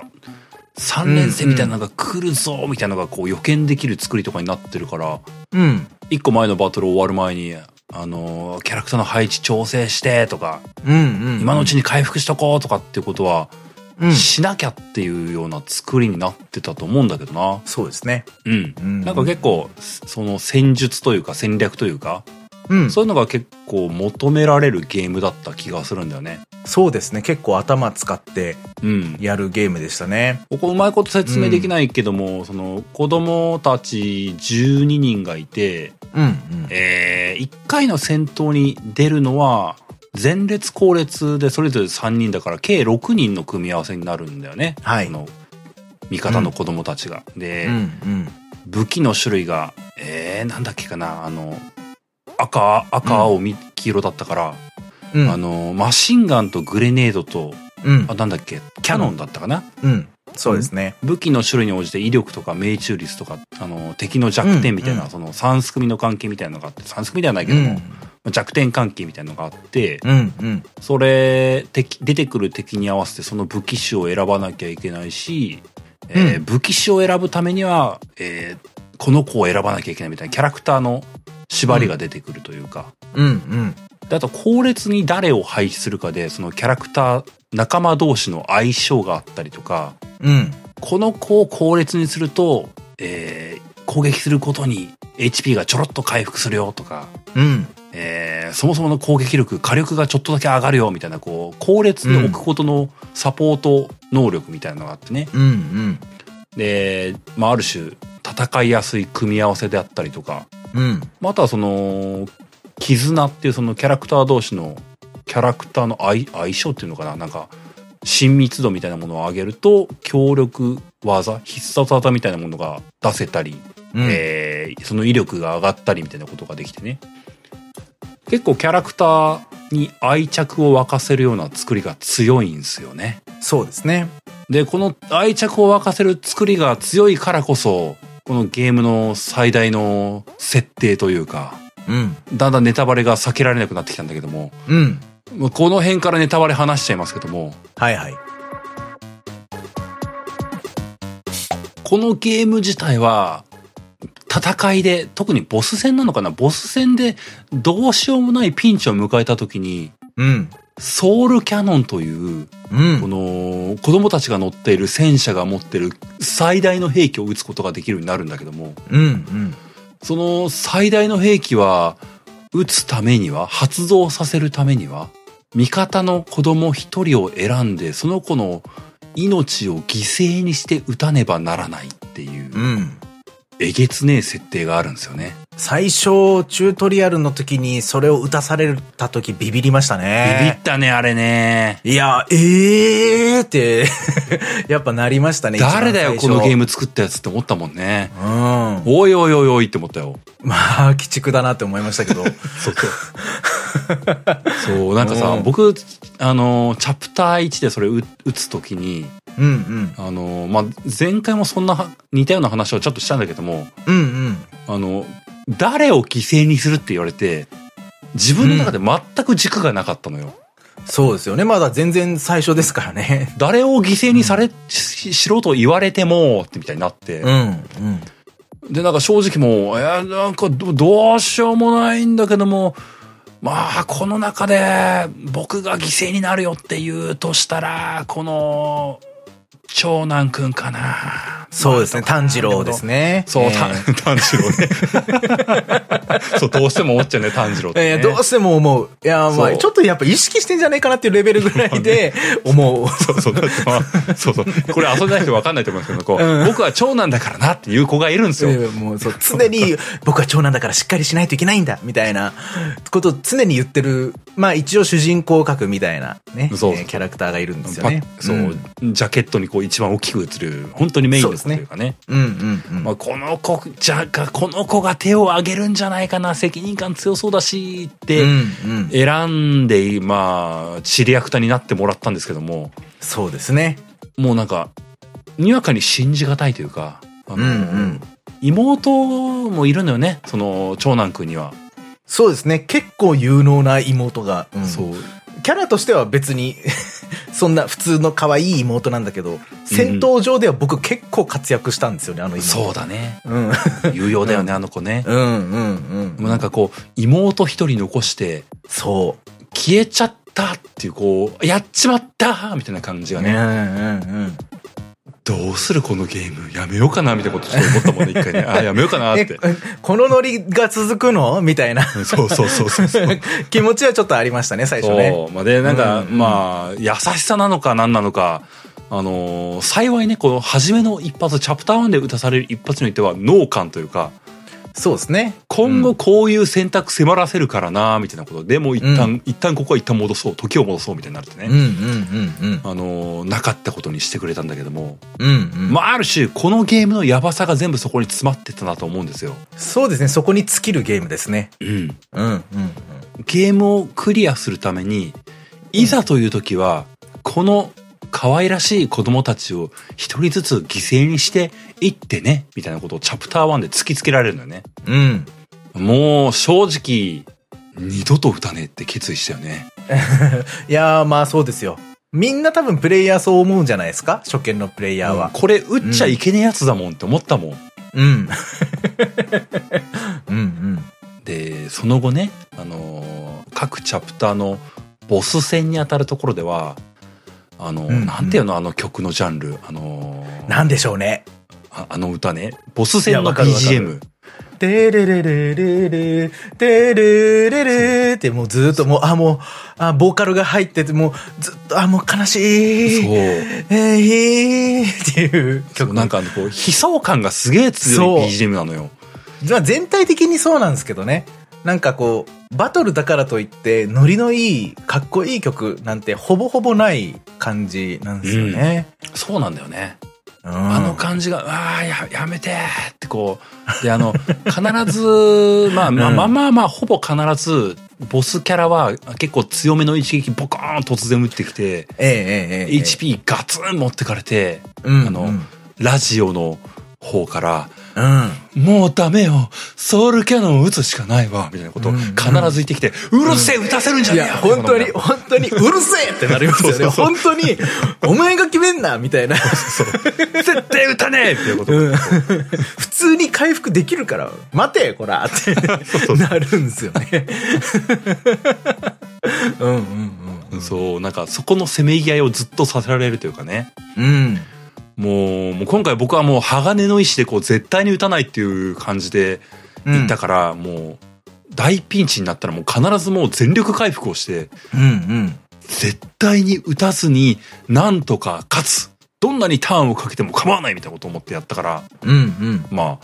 3連戦みたいなのが来るぞみたいなのがこう予見できる作りとかになってるから、1個前のバトル終わる前に、キャラクターの配置調整してとか、今のうちに回復しとこうとかっていうことは、しなきゃっていうような作りになってたと思うんだけどな。 そうですね。 なんか結構、その戦術というか戦略というか、そういうのが結構求められるゲームだった気がするんだよね。 そうですね。結構頭使ってやるゲームでしたね。 ここうまいこと説明できないけども、その子供たち12人がいて、1回の戦闘に出るのは前列後列でそれぞれ3人だから計6人の組み合わせになるんだよね。その味方の子供たちが。で、武器の種類が、なんだっけかな、赤、青、黄色だったから、マシンガンとグレネードと、なんだっけ、キャノンだったかな。 そうですね。 武器の種類に応じて威力とか命中率とか、敵の弱点みたいな、その3すくみの関係みたいなのがあって、3すくみではないけども、弱点関係みたいなのがあって、それ、出てくる敵に合わせてその武器種を選ばなきゃいけないし、武器種を選ぶためには、この子を選ばなきゃいけないみたいなキャラクターの縛りが出てくるというか。で、あと後列に誰を配置するかで、そのキャラクター、仲間同士の相性があったりとか、この子を後列にすると、攻撃することに HP がちょろっと回復するよとか、そもそもの攻撃力、火力がちょっとだけ上がるよみたいな、こう、後列に置くことのサポート能力みたいなのがあってね。で、まあ、ある種、戦いやすい組み合わせであったりとか、あとはその、絆っていうそのキャラクター同士の、キャラクターの相性っていうのかな、なんか、親密度みたいなものを上げると、強力技、必殺技みたいなものが出せたり、その威力が上がったりみたいなことができてね。結構キャラクターに愛着を沸かせるような作りが強いんですよね。 そうですね。 で、この愛着を沸かせる作りが強いからこそ、このゲームの最大の設定というか、だんだんネタバレが避けられなくなってきたんだけども、この辺からネタバレ話しちゃいますけども、このゲーム自体は、戦いで、特にボス戦なのかな、ボス戦でどうしようもないピンチを迎えた時に、ソウルキャノンという、この子供たちが乗っている戦車が持っている最大の兵器を撃つことができるようになるんだけども、その最大の兵器は撃つためには、発動させるためには、味方の子供一人を選んでその子の命を犠牲にして撃たねばならないっていう、えげつねえ設定があるんですよね。 最初、チュートリアルの時にそれを打たされた時ビビりましたね。 ビビったね、あれね。 いや、って、やっぱなりましたね。 誰だよ、このゲーム作ったやつって思ったもんね。 うん。 おいおいおいおいって思ったよ。 まあ、鬼畜だなって思いましたけど。 そう、なんかさ、僕、チャプター1でそれ打つ時に、 うんうん。 まあ、前回もそんな似たような話をちょっとしたんだけども、 うんうん。 誰を犠牲にするって言われて、自分の中で全く軸がなかったのよ。 そうですよね。まだ全然最初ですからね。 誰を犠牲にしろと言われても、ってみたいになって。 うん。 で、なんか正直もう、なんかどうしようもないんだけども、まあ、この中で僕が犠牲になるよって言うとしたら、この、長男くんかな。 そうですね。炭治郎ですね。 そう、炭治郎ね。そう、どうしても思っちゃうね、炭治郎って、ね。 どうしても思う。いや、まあ、ちょっとやっぱ意識してんじゃないかなっていうレベルぐらいで思う。 そう。だってまあ、そう。これ遊んでない人分かんないと思いますけど、僕は長男だからなっていう子がいるんですよ。 もうそう、常に僕は長男だからしっかりしないといけないんだ、みたいなことを常に言ってる、まあ一応主人公格みたいなね、キャラクターがいるんですよね。 そう、ジャケットにこう一番大きく映る、本当にメインの子というかね。まあこの子が手を挙げるんじゃないかな、責任感強そうだし、って選んで、まあ、知り役になってもらったんですけども。 そうですね。 もうなんか、にわかに信じがたいというか、妹もいるのよね、その長男くんには。 そうですね。結構有能な妹が。 そう。 キャラとしては別にそんな普通の可愛い妹なんだけど、戦闘上では僕結構活躍したんですよね、あの妹。 そうだね。有用だよね、あの子ね。 もうなんかこう、妹一人残して、 そう。 消えちゃったっていう、こう、やっちまったみたいな感じがね。どうするこのゲームやめようかなみたいなことちょっと思ったもんね、一回ね。あ、やめようかなって。 このノリが続くのみたいな。 そう。 気持ちはちょっとありましたね、最初ね。 そう。で、なんか、まあ、優しさなのか何なのか、幸いね、この初めの一発、チャプター1で打たされる一発においては、脳幹というか、 そうですね。 今後こういう選択迫らせるからなみたいなことでも一旦ここは一旦戻そう、時を戻そうみたいになるってね。なかったことにしてくれたんだけども。まあ、ある種、このゲームのヤバさが全部そこに詰まってたなと思うんですよ。 そうですね。そこに尽きるゲームですね。 ゲームをクリアするために、いざという時は、この可愛らしい子供たちを一人ずつ犠牲にしていってね、みたいなことをチャプター1で突きつけられるのよね。もう正直、二度と打たねえって決意したよね。 いやー、まあそうですよ。みんな多分プレイヤーそう思うんじゃないですか、初見のプレイヤーは。 これ打っちゃいけねえやつだもんって思ったもん。で、その後ね、各チャプターのボス戦に当たるところでは、なんていうの、あの曲のジャンル。 なんでしょうね。 あの歌ね。ボス戦の BGM。 テレレレレレ、テレレレってもうずっともう、ボーカルが入ってて、もうずっと、もう悲しい。そう。っていう曲。 なんかこう、悲壮感がすげえ強い BGM なのよ。 全体的にそうなんですけどね。なんかこう、バトルだからといって、ノリのいい、かっこいい曲なんてほぼほぼない感じなんですよね。 そうなんだよね。あの感じが、やめてってこう。で、必ず、まあ、ほぼ必ず、ボスキャラは結構強めの一撃ボコーン突然撃ってきて、HP ガツン持ってかれて、ラジオの方から、もうダメよ、ソウルキャノンを撃つしかないわみたいなことを必ず言ってきて、うるせえ、撃たせるんじゃねえよ。 本当にうるせえってなりますよね。本当にお前が決めんなみたいな。 絶対撃たねえっていうこと。 普通に回復できるから待てこらってなるんですよね。 そう、なんかそこのせめぎ合いをずっとさせられるというかね。もう今回僕はもう鋼の意志でこう絶対に打たないっていう感じで言ったから、もう大ピンチになったらもう必ずもう全力回復をして、絶対に打たずになんとか勝つ。どんなにターンをかけても構わないみたいなことを思ってやったから、まあ、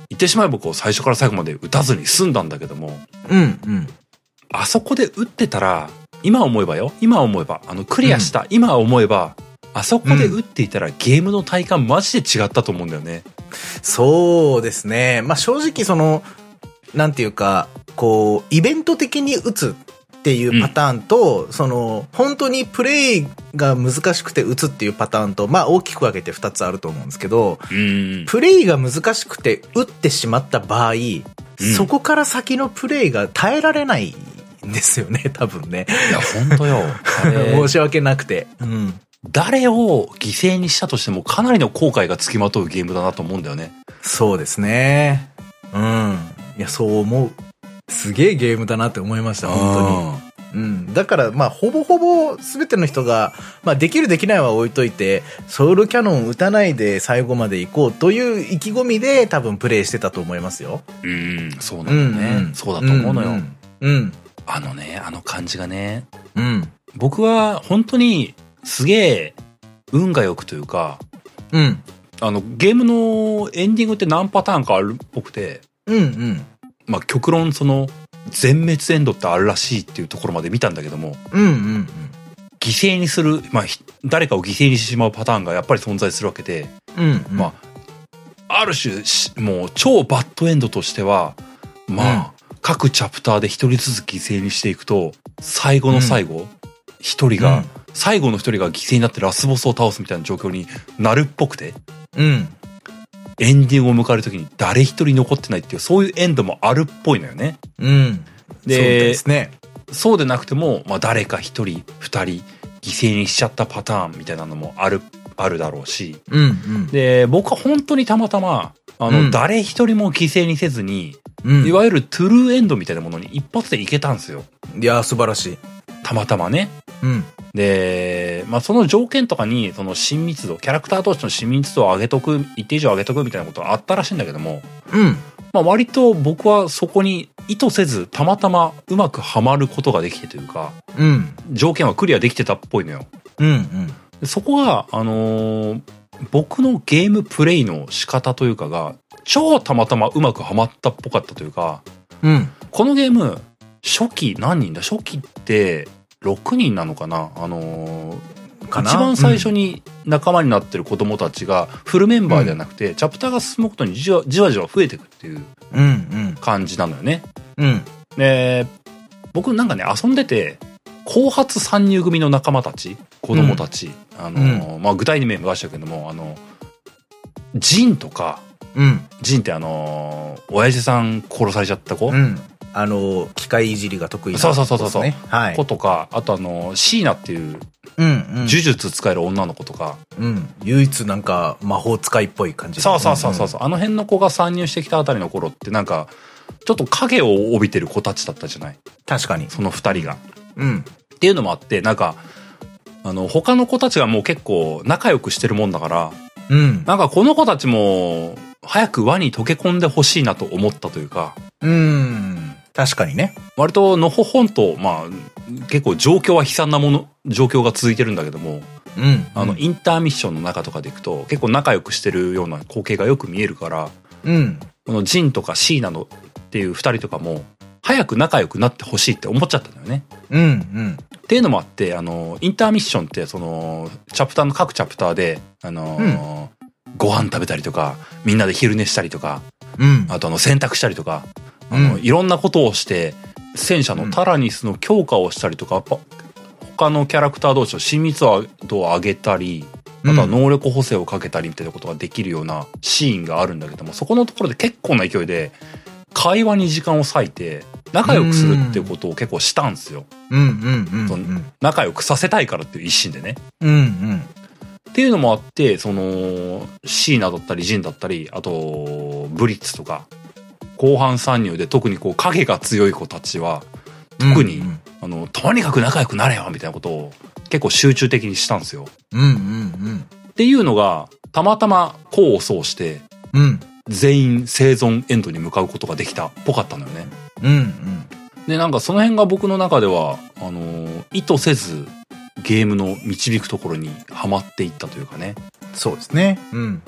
言ってしまえばこう最初から最後まで打たずに済んだんだけども、あそこで打ってたら、今思えば、クリアした、今思えば、あそこで打っていたらゲームの体感マジで違ったと思うんだよね。 そうですね。まあ、正直なんていうか、こう、イベント的に打つっていうパターンと、本当にプレイが難しくて打つっていうパターンと、まあ、大きく分けて2つあると思うんですけど、プレイが難しくて打ってしまった場合、そこから先のプレイが耐えられないんですよね、多分ね。 いや、本当よ。 申し訳なくて。 誰を犠牲にしたとしてもかなりの後悔がつきまとうゲームだなと思うんだよね。 そうですね。いや、そう思う。すげえゲームだなって思いました、本当に。だから、まあ、ほぼほぼ全ての人が、まあ、できるできないは置いといて、ソウルキャノン打たないで最後まで行こうという意気込みで多分プレイしてたと思いますよ。 そうなんだよね。そうだと思うのよ。あの感じがね。僕は本当にすげえ運が良くというか、ゲームのエンディングって何パターンかあるっぽくて、まあ極論全滅エンドってあるらしいっていうところまで見たんだけども、犠牲にする、まあ誰かを犠牲にしてしまうパターンがやっぱり存在するわけで、まあある種もう超バッドエンドとしては、まあ各チャプターで一人ずつ犠牲にしていくと、最後の最後、最後の一人が犠牲になってラスボスを倒すみたいな状況になるっぽくて、エンディングを迎えるときに誰一人残ってないっていう、そういうエンドもあるっぽいのよね。 で、そうですね。 そうでなくても、まあ誰か一人、二人、犠牲にしちゃったパターンみたいなのもあるだろうし。で、僕は本当にたまたま、誰一人も犠牲にせずに、いわゆるトゥルーエンドみたいなものに一発でいけたんですよ。 いやー、素晴らしい。 たまたまね。で、まあ、その条件とかに、親密度、キャラクター同士の親密度を一定以上上げとくみたいなことがあったらしいんだけども、まあ、割と僕はそこに意図せず、たまたまうまくはまることができてというか、条件はクリアできてたっぽいのよ。そこが、僕のゲームプレイの仕方というかが、超たまたまうまくはまったっぽかったというか、このゲーム、初期何人だ？初期って6人なのかな？一番最初に仲間になってる子供たちがフルメンバーではなくて、チャプターが進むことにじわじわ増えていくっていう感じなのよね。で、僕なんかね、遊んでて、後発参入組の仲間たち、子供たち、まあ、具体名も出したけども、ジンとか、ジンって親父さん殺されちゃった子、 機械いじりが得意な、 そう子とか、あとシーナっていう呪術使える女の子とか、 唯一なんか魔法使いっぽい感じ、 そう、あの辺の子が参入してきたあたりの頃ってなんかちょっと影を帯びてる子たちだったじゃない。 確かにその2人が、っていうのもあって、なんか他の子たちがもう結構仲良くしてるもんだから、なんかこの子たちも早く輪に溶け込んでほしいなと思ったというか、 確かにね。 割とのほほんと、まあ結構状況は悲惨な状況が続いてるんだけども、インターミッションの中とかでいくと結構仲良くしてるような光景がよく見えるから、このジンとかシーナのっていう2人とかも早く仲良くなってほしいって思っちゃったんだよね。っていうのもあって、インターミッションって各チャプターでご飯食べたりとか、みんなで昼寝したりとか、あと洗濯したりとか、いろんなことをして戦車のタラニスの強化をしたりとか、他のキャラクター同士の親密度を上げたり、あとは能力補正をかけたりみたいなことができるようなシーンがあるんだけども、そこのところで結構な勢いで会話に時間を割いて仲良くするっていうことを結構したんですよ。仲良くさせたいからっていう一心でね。っていうのもあって、シーナだったりジンだったり、あとブリッツとか後半参入で特にこう影が強い子たちは特に、とにかく仲良くなれよみたいなことを結構集中的にしたんですよ。っていうのがたまたま功を奏して、全員生存エンドに向かうことができたっぽかったのよね。で、なんかその辺が僕の中では意図せずゲームの導くところにはまっていったというかね。 そうですね。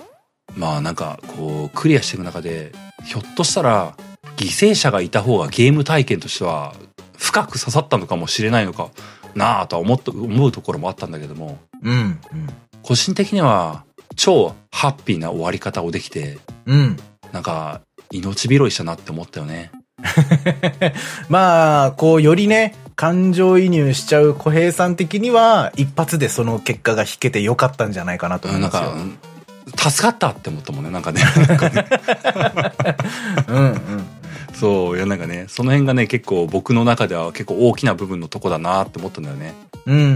まあなんかこうクリアしていく中でひょっとしたら犠牲者がいた方がゲーム体験としては深く刺さったのかもしれないのかなぁとは思うところもあったんだけども、 うんうん、 個人的には超ハッピーな終わり方をできて、 うん、 なんか命拾いしたなって思ったよね。 まあこうよりね感情移入しちゃう小平さん的には一発でその結果が引けてよかったんじゃないかなと思いますよ。 なんか助かったって思ったもんね、なんかね。 うんうん。 そう、いやなんかね、その辺がね、結構僕の中では結構大きな部分のとこだなって思ったんだよね。 うんうんうん。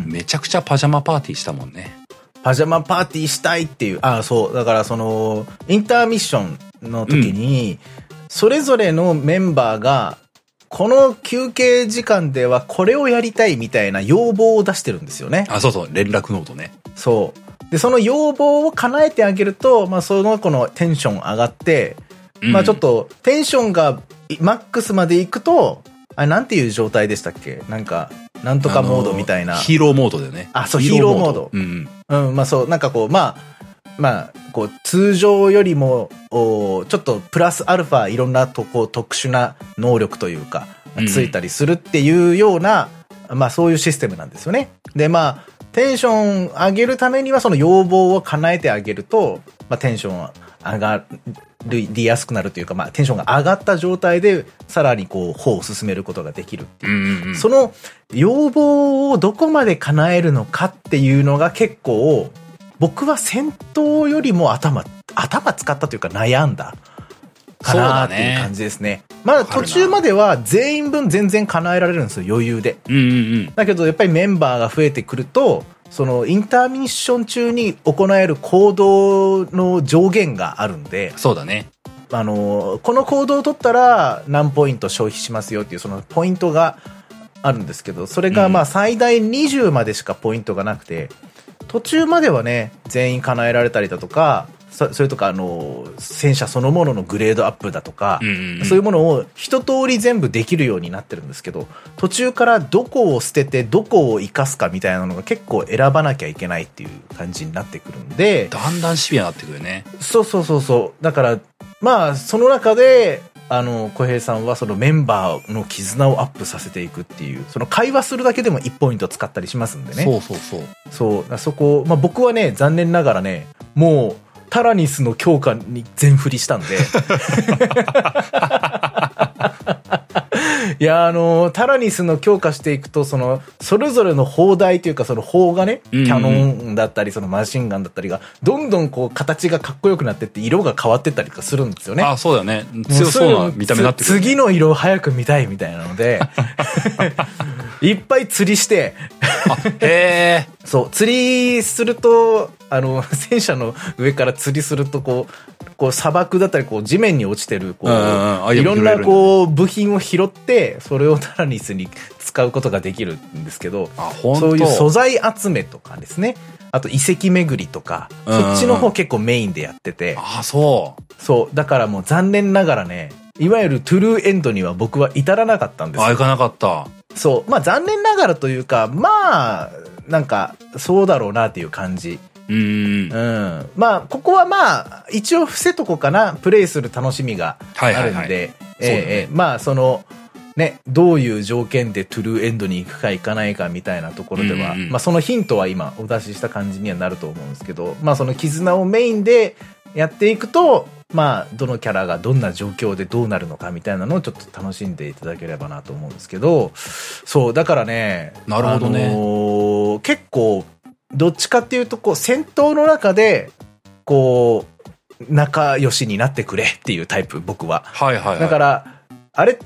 めちゃくちゃパジャマパーティーしたもんね。 パジャマパーティーしたいっていう、そう、だからその、インターミッションの時に、それぞれのメンバーが、この休憩時間ではこれをやりたいみたいな要望を出してるんですよね。 そうそう、連絡ノートね。 そう。で、その要望を叶えてあげると、まあその子のテンション上がって、まあちょっとテンションがマックスまでいくと、なんていう状態でしたっけ？なんか、なんとかモードみたいな。 ヒーローモードだよね。 そう、ヒーローモード。まあそう、なんかこう、まあ、こう、通常よりも、ちょっとプラスアルファいろんな特殊な能力というか、ついたりするっていうような、まあそういうシステムなんですよね。で、まあ、テンション上げるためにはその要望を叶えてあげると、まあテンション上がりやすくなるというか、まあテンションが上がった状態でさらにこう歩を進めることができるっていう。その要望をどこまで叶えるのかっていうのが結構、僕は戦闘よりも頭使ったというか悩んだかなっていう感じですね。まあ途中までは全員分全然叶えられるんですよ、余裕で。だけどやっぱりメンバーが増えてくると、そのインターミッション中に行える行動の上限があるんで。 そうだね。 この行動を取ったら何ポイント消費しますよっていうそのポイントがあるんですけど、それがまあ最大20までしかポイントがなくて、途中まではね、全員叶えられたりだとか、それとか戦車そのもののグレードアップだとか、そういうものを一通り全部できるようになってるんですけど、途中からどこを捨ててどこを生かすかみたいなのが結構選ばなきゃいけないっていう感じになってくるんで、 だんだんシビアになってくるよね。 そうだからまあその中で小平さんはそのメンバーの絆をアップさせていくっていう、その会話するだけでも1ポイント使ったりしますんでね。そこ、まあ僕はね、残念ながらね、もうタラニスの強化に全振りしたんでいやタラニスの強化していくと、それぞれの砲台というか、その砲がね、キャノンだったり、そのマシンガンだったりが、どんどんこう形がかっこよくなってって、色が変わってったりとかするんですよね。 そうだよね。強そうな見た目になってくる、 次の色を早く見たいみたいなので、いっぱい釣りして、そう、釣りすると、戦車の上から釣りすると、こう砂漠だったり、こう地面に落ちてる、いろんなこう部品を拾って、それをタラニスに使うことができるんですけど、そういう素材集めとかですね、あと遺跡巡りとか、そっちの方結構メインでやってて、そう、だからもう残念ながらね、いわゆるトゥルーエンドには僕は至らなかったんですよ。 行かなかった。 そう、まあ残念ながらというか、まあ、なんか、そうだろうなっていう感じ。まあ、ここはまあ、一応伏せとこうかな。プレイする楽しみがあるんで。まあ、ね、どういう条件でトゥルーエンドに行くか行かないかみたいなところでは、まあそのヒントは今お出しした感じにはなると思うんですけど、まあその絆をメインでやっていくと、まあどのキャラがどんな状況でどうなるのかみたいなのをちょっと楽しんでいただければなと思うんですけど、そう、だからね、 なるほどね。 結構、どっちかっていうと、こう、戦闘の中で、こう、仲良しになってくれっていうタイプ、僕は。だから、あれって、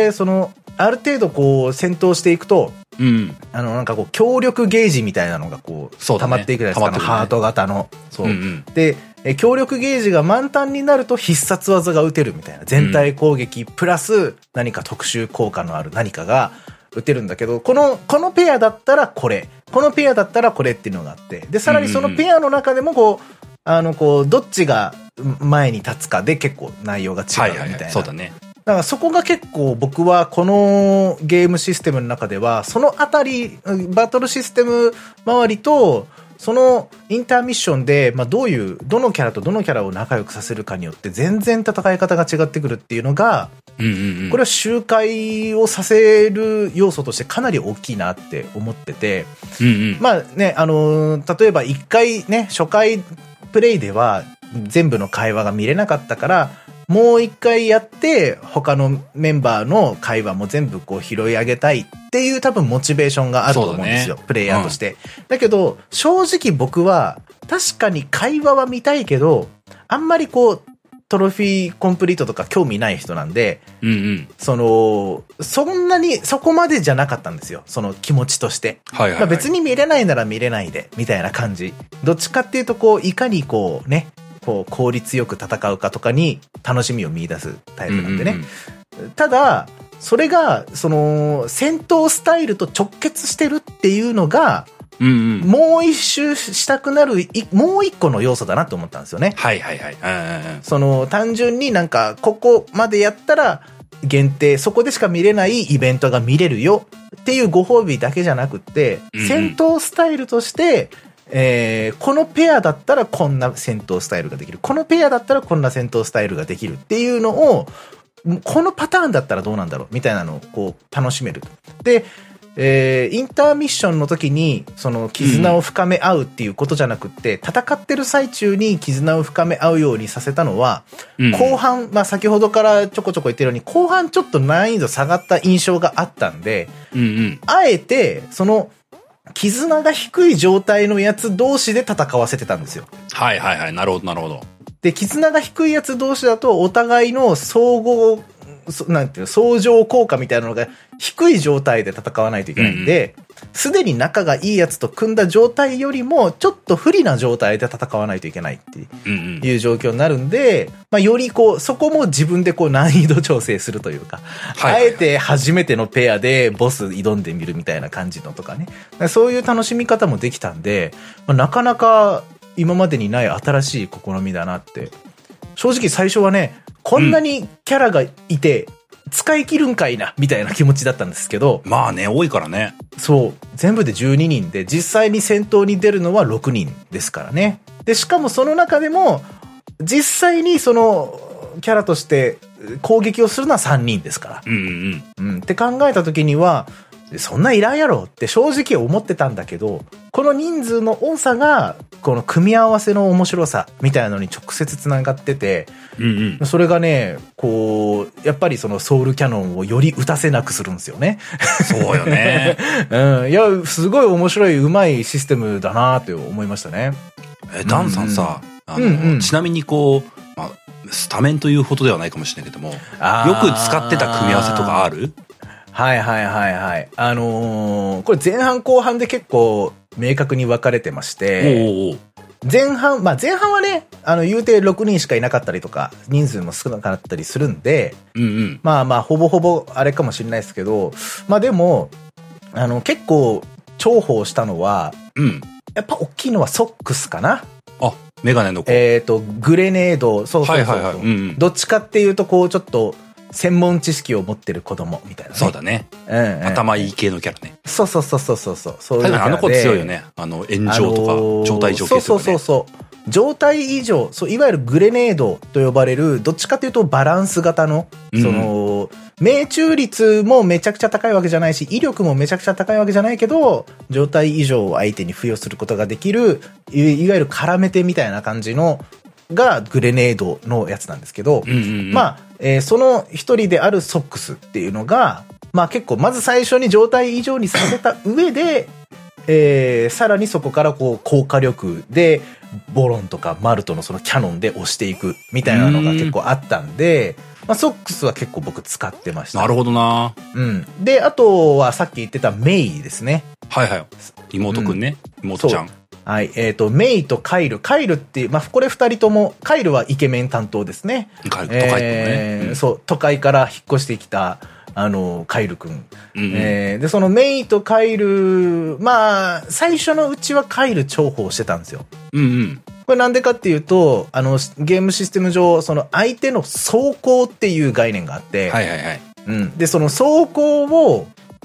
ある程度こう、戦闘していくと、なんかこう、協力ゲージみたいなのがこう、溜まっていくじゃないですか、ハート型の。そう。で、協力ゲージが満タンになると必殺技が打てるみたいな。全体攻撃プラス何か特殊効果のある何かが打てるんだけど、このペアだったらこれ、このペアだったらこれっていうのがあって、で、さらにそのペアの中でもこう、どっちが前に立つかで結構内容が違うみたいな。 そうだね。 だからそこが結構僕はこのゲームシステムの中では、そのあたり、バトルシステム周りと、 そのインターミッションで、まあ、どのキャラとどのキャラを仲良くさせるかによって全然戦い方が違ってくるっていうのが、これは周回をさせる要素としてかなり大きいなって思ってて、まあね、例えば一回ね、初回プレイでは全部の会話が見れなかったから、もう一回やって他のメンバーの会話も全部こう拾い上げたいっていう多分モチベーションがあると思うんですよ、プレイヤーとして。だけど正直僕は確かに会話は見たいけど、あんまりこうトロフィーコンプリートとか興味ない人なんで、そんなにそこまでじゃなかったんですよ、その気持ちとして。別に見れないなら見れないでみたいな感じ。どっちかっていうとこういかにこうね、こう効率よく戦うかとかに楽しみを見出すタイプなんでね。ただそれがその戦闘スタイルと直結してるっていうのが、もう一周したくなるもう一個の要素だなと思ったんですよね。その単純になんかここまでやったら限定、そこでしか見れないイベントが見れるよっていうご褒美だけじゃなくって、戦闘スタイルとしてこのペアだったらこんな戦闘スタイルができる、このペアだったらこんな戦闘スタイルができるっていうのを、このパターンだったらどうなんだろうみたいなのをこう楽しめる。で、インターミッションの時にその絆を深め合うっていうことじゃなくって、戦ってる最中に絆を深め合うようにさせたのは、後半、まあ先ほどからちょこちょこ言ってるように後半ちょっと難易度下がった印象があったんで、あえてその絆が低い状態のやつ同士で戦わせてたんですよ。 なるほどなるほど。 で、絆が低いやつ同士だとお互いのなんていうの、相乗効果みたいなのが低い状態で戦わないといけないんで、すでに仲がいいやつと組んだ状態よりもちょっと不利な状態で戦わないといけないっていう状況になるんで、まあ、よりこうそこも自分でこう難易度調整するというか、あえて初めてのペアでボス挑んでみるみたいな感じのとかね、そういう楽しみ方もできたんで、まあ、なかなか今までにない新しい試みだなって。正直最初はね、こんなにキャラがいて使い切るんかいなみたいな気持ちだったんですけど、 まあね、多いからね。 そう、全部で12人で実際に戦闘に出るのは6人ですからね。でしかもその中でも実際にそのキャラとして攻撃をするのは3人ですから、って考えた時にはそんないらんやろって正直思ってたんだけど、この人数の多さがこの組み合わせの面白さみたいなのに直接つながってて、それがね、こうやっぱりそのソウルキャノンをより打たせなくするんですよね。 そうよね。 いや、すごい面白い、うまいシステムだなって思いましたね。 ダンさんさ、ちなみにこう、まあ、スタメンというほどではないかもしれないけども、よく使ってた組み合わせとかある？ これ前半後半で結構明確に分かれてまして、前半はね、言うて6人しかいなかったりとか、人数も少なかったりするんで、まあほぼほぼあれかもしれないですけど、まあでも、結構重宝したのは、やっぱ大きいのはソックスかな。 あ、メガネの子。 グレネード、そう。どっちかっていうと、こうちょっと、専門知識を持ってる子供みたいな、ね。 そうだね。頭いい系のキャラね。 そう。そういうあの子強いよね。炎上とか、状態異常系とか、ね。そう。 状態異常、いわゆるグレネードと呼ばれる、どっちかというとバランス型の、命中率もめちゃくちゃ高いわけじゃないし、威力もめちゃくちゃ高いわけじゃないけど、状態異常を相手に付与することができる、いわゆる絡め手みたいな感じの、がグレネードのやつなんですけど、まあ、その一人であるソックスっていうのが、まあ結構まず最初に状態異常にさせた上で、さらにそこからこう高火力でボロンとかマルトのそのキャノンで押していくみたいなのが結構あったんで、まあ、ソックスは結構僕使ってました。 なるほどな。 で、あとはさっき言ってたメイですね。妹くんね。妹ちゃん。メイとカイルっていう、まあ、これ二人とも、カイルはイケメン担当ですね。都会ね。そう、都会から引っ越してきた、カイルくん。で、そのメイとカイル、まあ、最初のうちはカイル重宝してたんですよ。これなんでかっていうと、ゲームシステム上、その相手の走行っていう概念があって、で、その走行を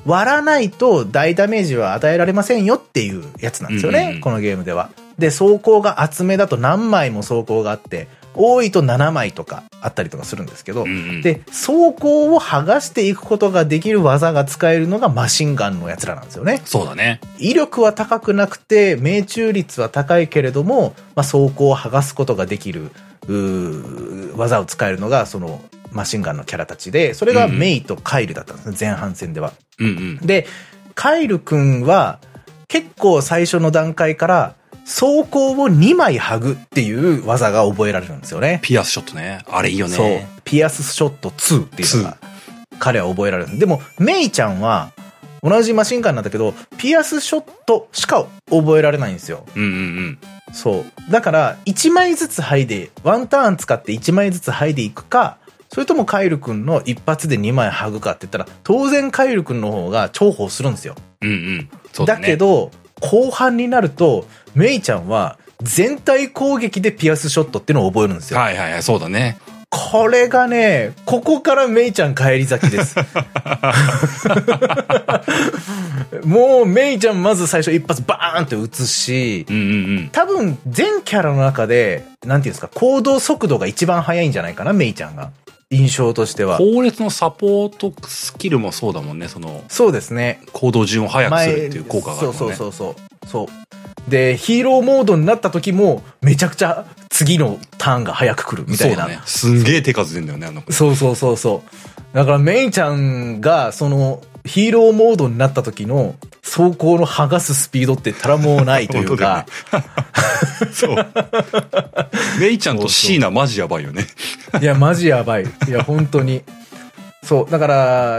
割らないと大ダメージは与えられませんよっていうやつなんですよね、このゲームでは。で、装甲が厚めだと何枚も装甲があって、多いと7枚とかあったりとかするんですけど、で、装甲を剥がしていくことができる技が使えるのがマシンガンのやつらなんですよね。 そうだね。 威力は高くなくて、命中率は高いけれども、装甲を剥がすことができる、技を使えるのが、その、マシンガンのキャラたちで、それがメイとカイルだったんですね、前半戦では。で、カイルくんは、結構最初の段階から、装甲を2枚剥ぐっていう技が覚えられるんですよね。 ピアスショットね。あれいいよね。 そう。ピアスショット2っていうのが、彼は覚えられる。でも、メイちゃんは、同じマシンガンなんだけど、ピアスショットしか覚えられないんですよ。そう。だから、1枚ずつ剥いで、ワンターン使って1枚ずつ剥いでいくか、それともカイルくんの一発で2枚剥ぐかって言ったら、当然カイルくんの方が重宝するんですよ。そうだね。だけど、後半になると、メイちゃんは全体攻撃でピアスショットっていうのを覚えるんですよ。 はいはいはい、そうだね。 これがね、ここからメイちゃん帰り咲きです。もうメイちゃんまず最初一発バーンって撃つし、多分全キャラの中で、なんていうんですか、行動速度が一番速いんじゃないかな、メイちゃんが。印象としては。 後列のサポートスキルもそうだもんね、 そうですね。 行動順を速くするっていう効果があるもんね。 そう。で、ヒーローモードになった時も、めちゃくちゃ次のターンが早く来るみたいな。 そうだね。すんげえ手数出んだよね、 そう。だからメイちゃんが、ヒーローモードになった時の走行の剥がすスピードってたらもうないというか。 そう。メイちゃんとシーナマジやばいよね。 いや、マジやばい。いや、本当に。そう。だから、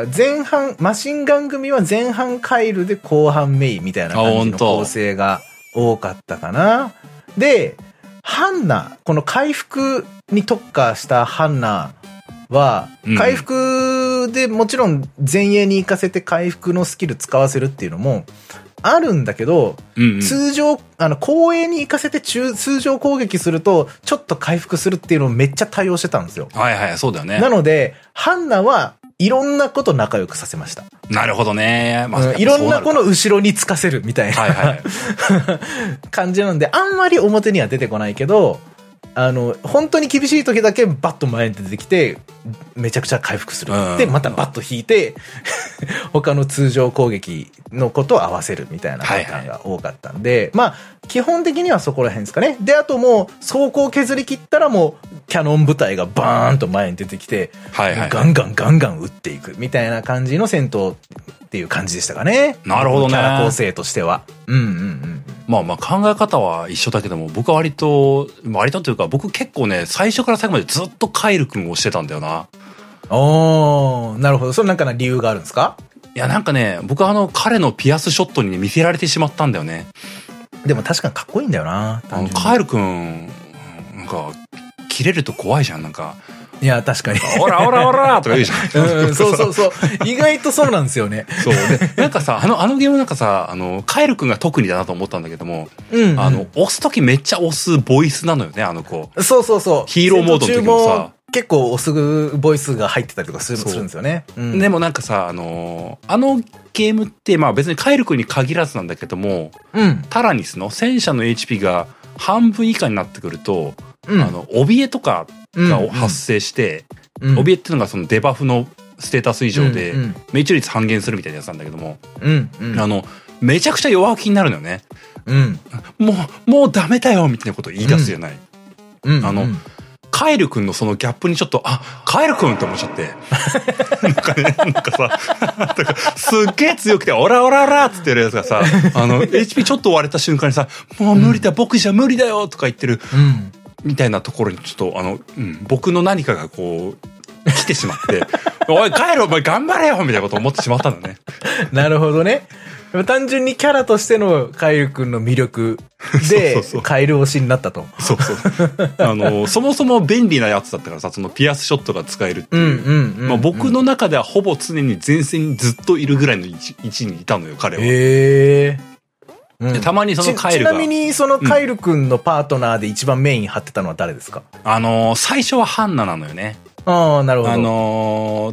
前半、マシンガン組は前半カイルで後半メイみたいな感じの構成が多かったかな。で、ハンナ、この回復に特化したハンナは、回復でもちろん前衛に行かせて回復のスキル使わせるっていうのもあるんだけど、通常、後衛に行かせて通常攻撃すると、ちょっと回復するっていうのをめっちゃ対応してたんですよ。 はいはい、そうだよね。 なので、ハンナはいろんなこと仲良くさせました。 なるほどね。 いろんな子の後ろにつかせるみたいな感じなんで、あんまり表には出てこないけど、本当に厳しい時だけバッと前に出てきて、めちゃくちゃ回復する。で、またバッと引いて、他の通常攻撃のことを合わせるみたいなパターンが多かったんで、まあ、基本的にはそこら辺ですかね。で、あともう、走行削り切ったらもう、キャノン部隊がバーンと前に出てきて、ガンガン撃っていくみたいな感じの戦闘っていう感じでしたかね。 なるほどね。 キャラ構成としては。 まあ考え方は一緒だけども、僕は割とというか、僕結構ね、最初から最後までずっとカイル君をしてたんだよな。 なるほど。それなんか理由があるんですか？ いや、なんかね、僕は彼のピアスショットに見せられてしまったんだよね。 でも確かにかっこいいんだよな。 カイル君、なんか、切れると怖いじゃん、なんか。 いや、確かに。 オラオラオラとか言うじゃん。 そう。意外とそうなんですよね。 そう。で、なんかさ、あのゲームなんかさ、カエルくんが特にだなと思ったんだけども、押すときめっちゃ押すボイスなのよね、あの子。 そう。 ヒーローモードの時もさ。 結構押すボイスが入ってたりとかするんですよね。 でもなんかさ、あのゲームって、まあ別にカエルくんに限らずなんだけども、タラニスの戦車の HP が半分以下になってくると、怯えとかが発生して、怯えっていうのがそのデバフのステータス以上で、命中率半減するみたいなやつなんだけども、めちゃくちゃ弱気になるのよね。もうダメだよみたいなことを言い出すじゃない。カエルくんのそのギャップにちょっと、カエルくんって思っちゃって。なんかさ、すっげえ強くて、オラオラオラっつってるやつがさ、HP ちょっと割れた瞬間にさ、もう無理だ、僕じゃ無理だよとか言ってる。みたいなところにちょっと僕の何かがこう来てしまっておい帰るお前頑張れよみたいなことを思ってしまったんだね。 なるほどね。単純にキャラとしてのカエルくんの魅力でカエル推しになったと。 そうそもそも便利なやつだったからさ、そのピアスショットが使えるっていう、僕の中ではほぼ常に前線にずっといるぐらいの位置にいたのよ彼は。たまにそのカエルが。 ちなみにそのカエルくんのパートナーで一番メイン張ってたのは誰ですか？ 最初はハンナなのよね。 なるほど。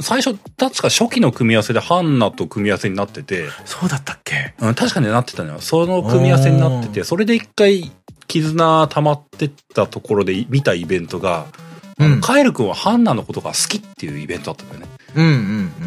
最初、確か初期の組み合わせでハンナと組み合わせになってて。 そうだったっけ？ うん、確かになってたのよ。その組み合わせになってて、それで一回、絆溜まってったところで見たイベントが、カエル君はハンナのことが好きっていうイベントだったんだよね。 うんうんうん。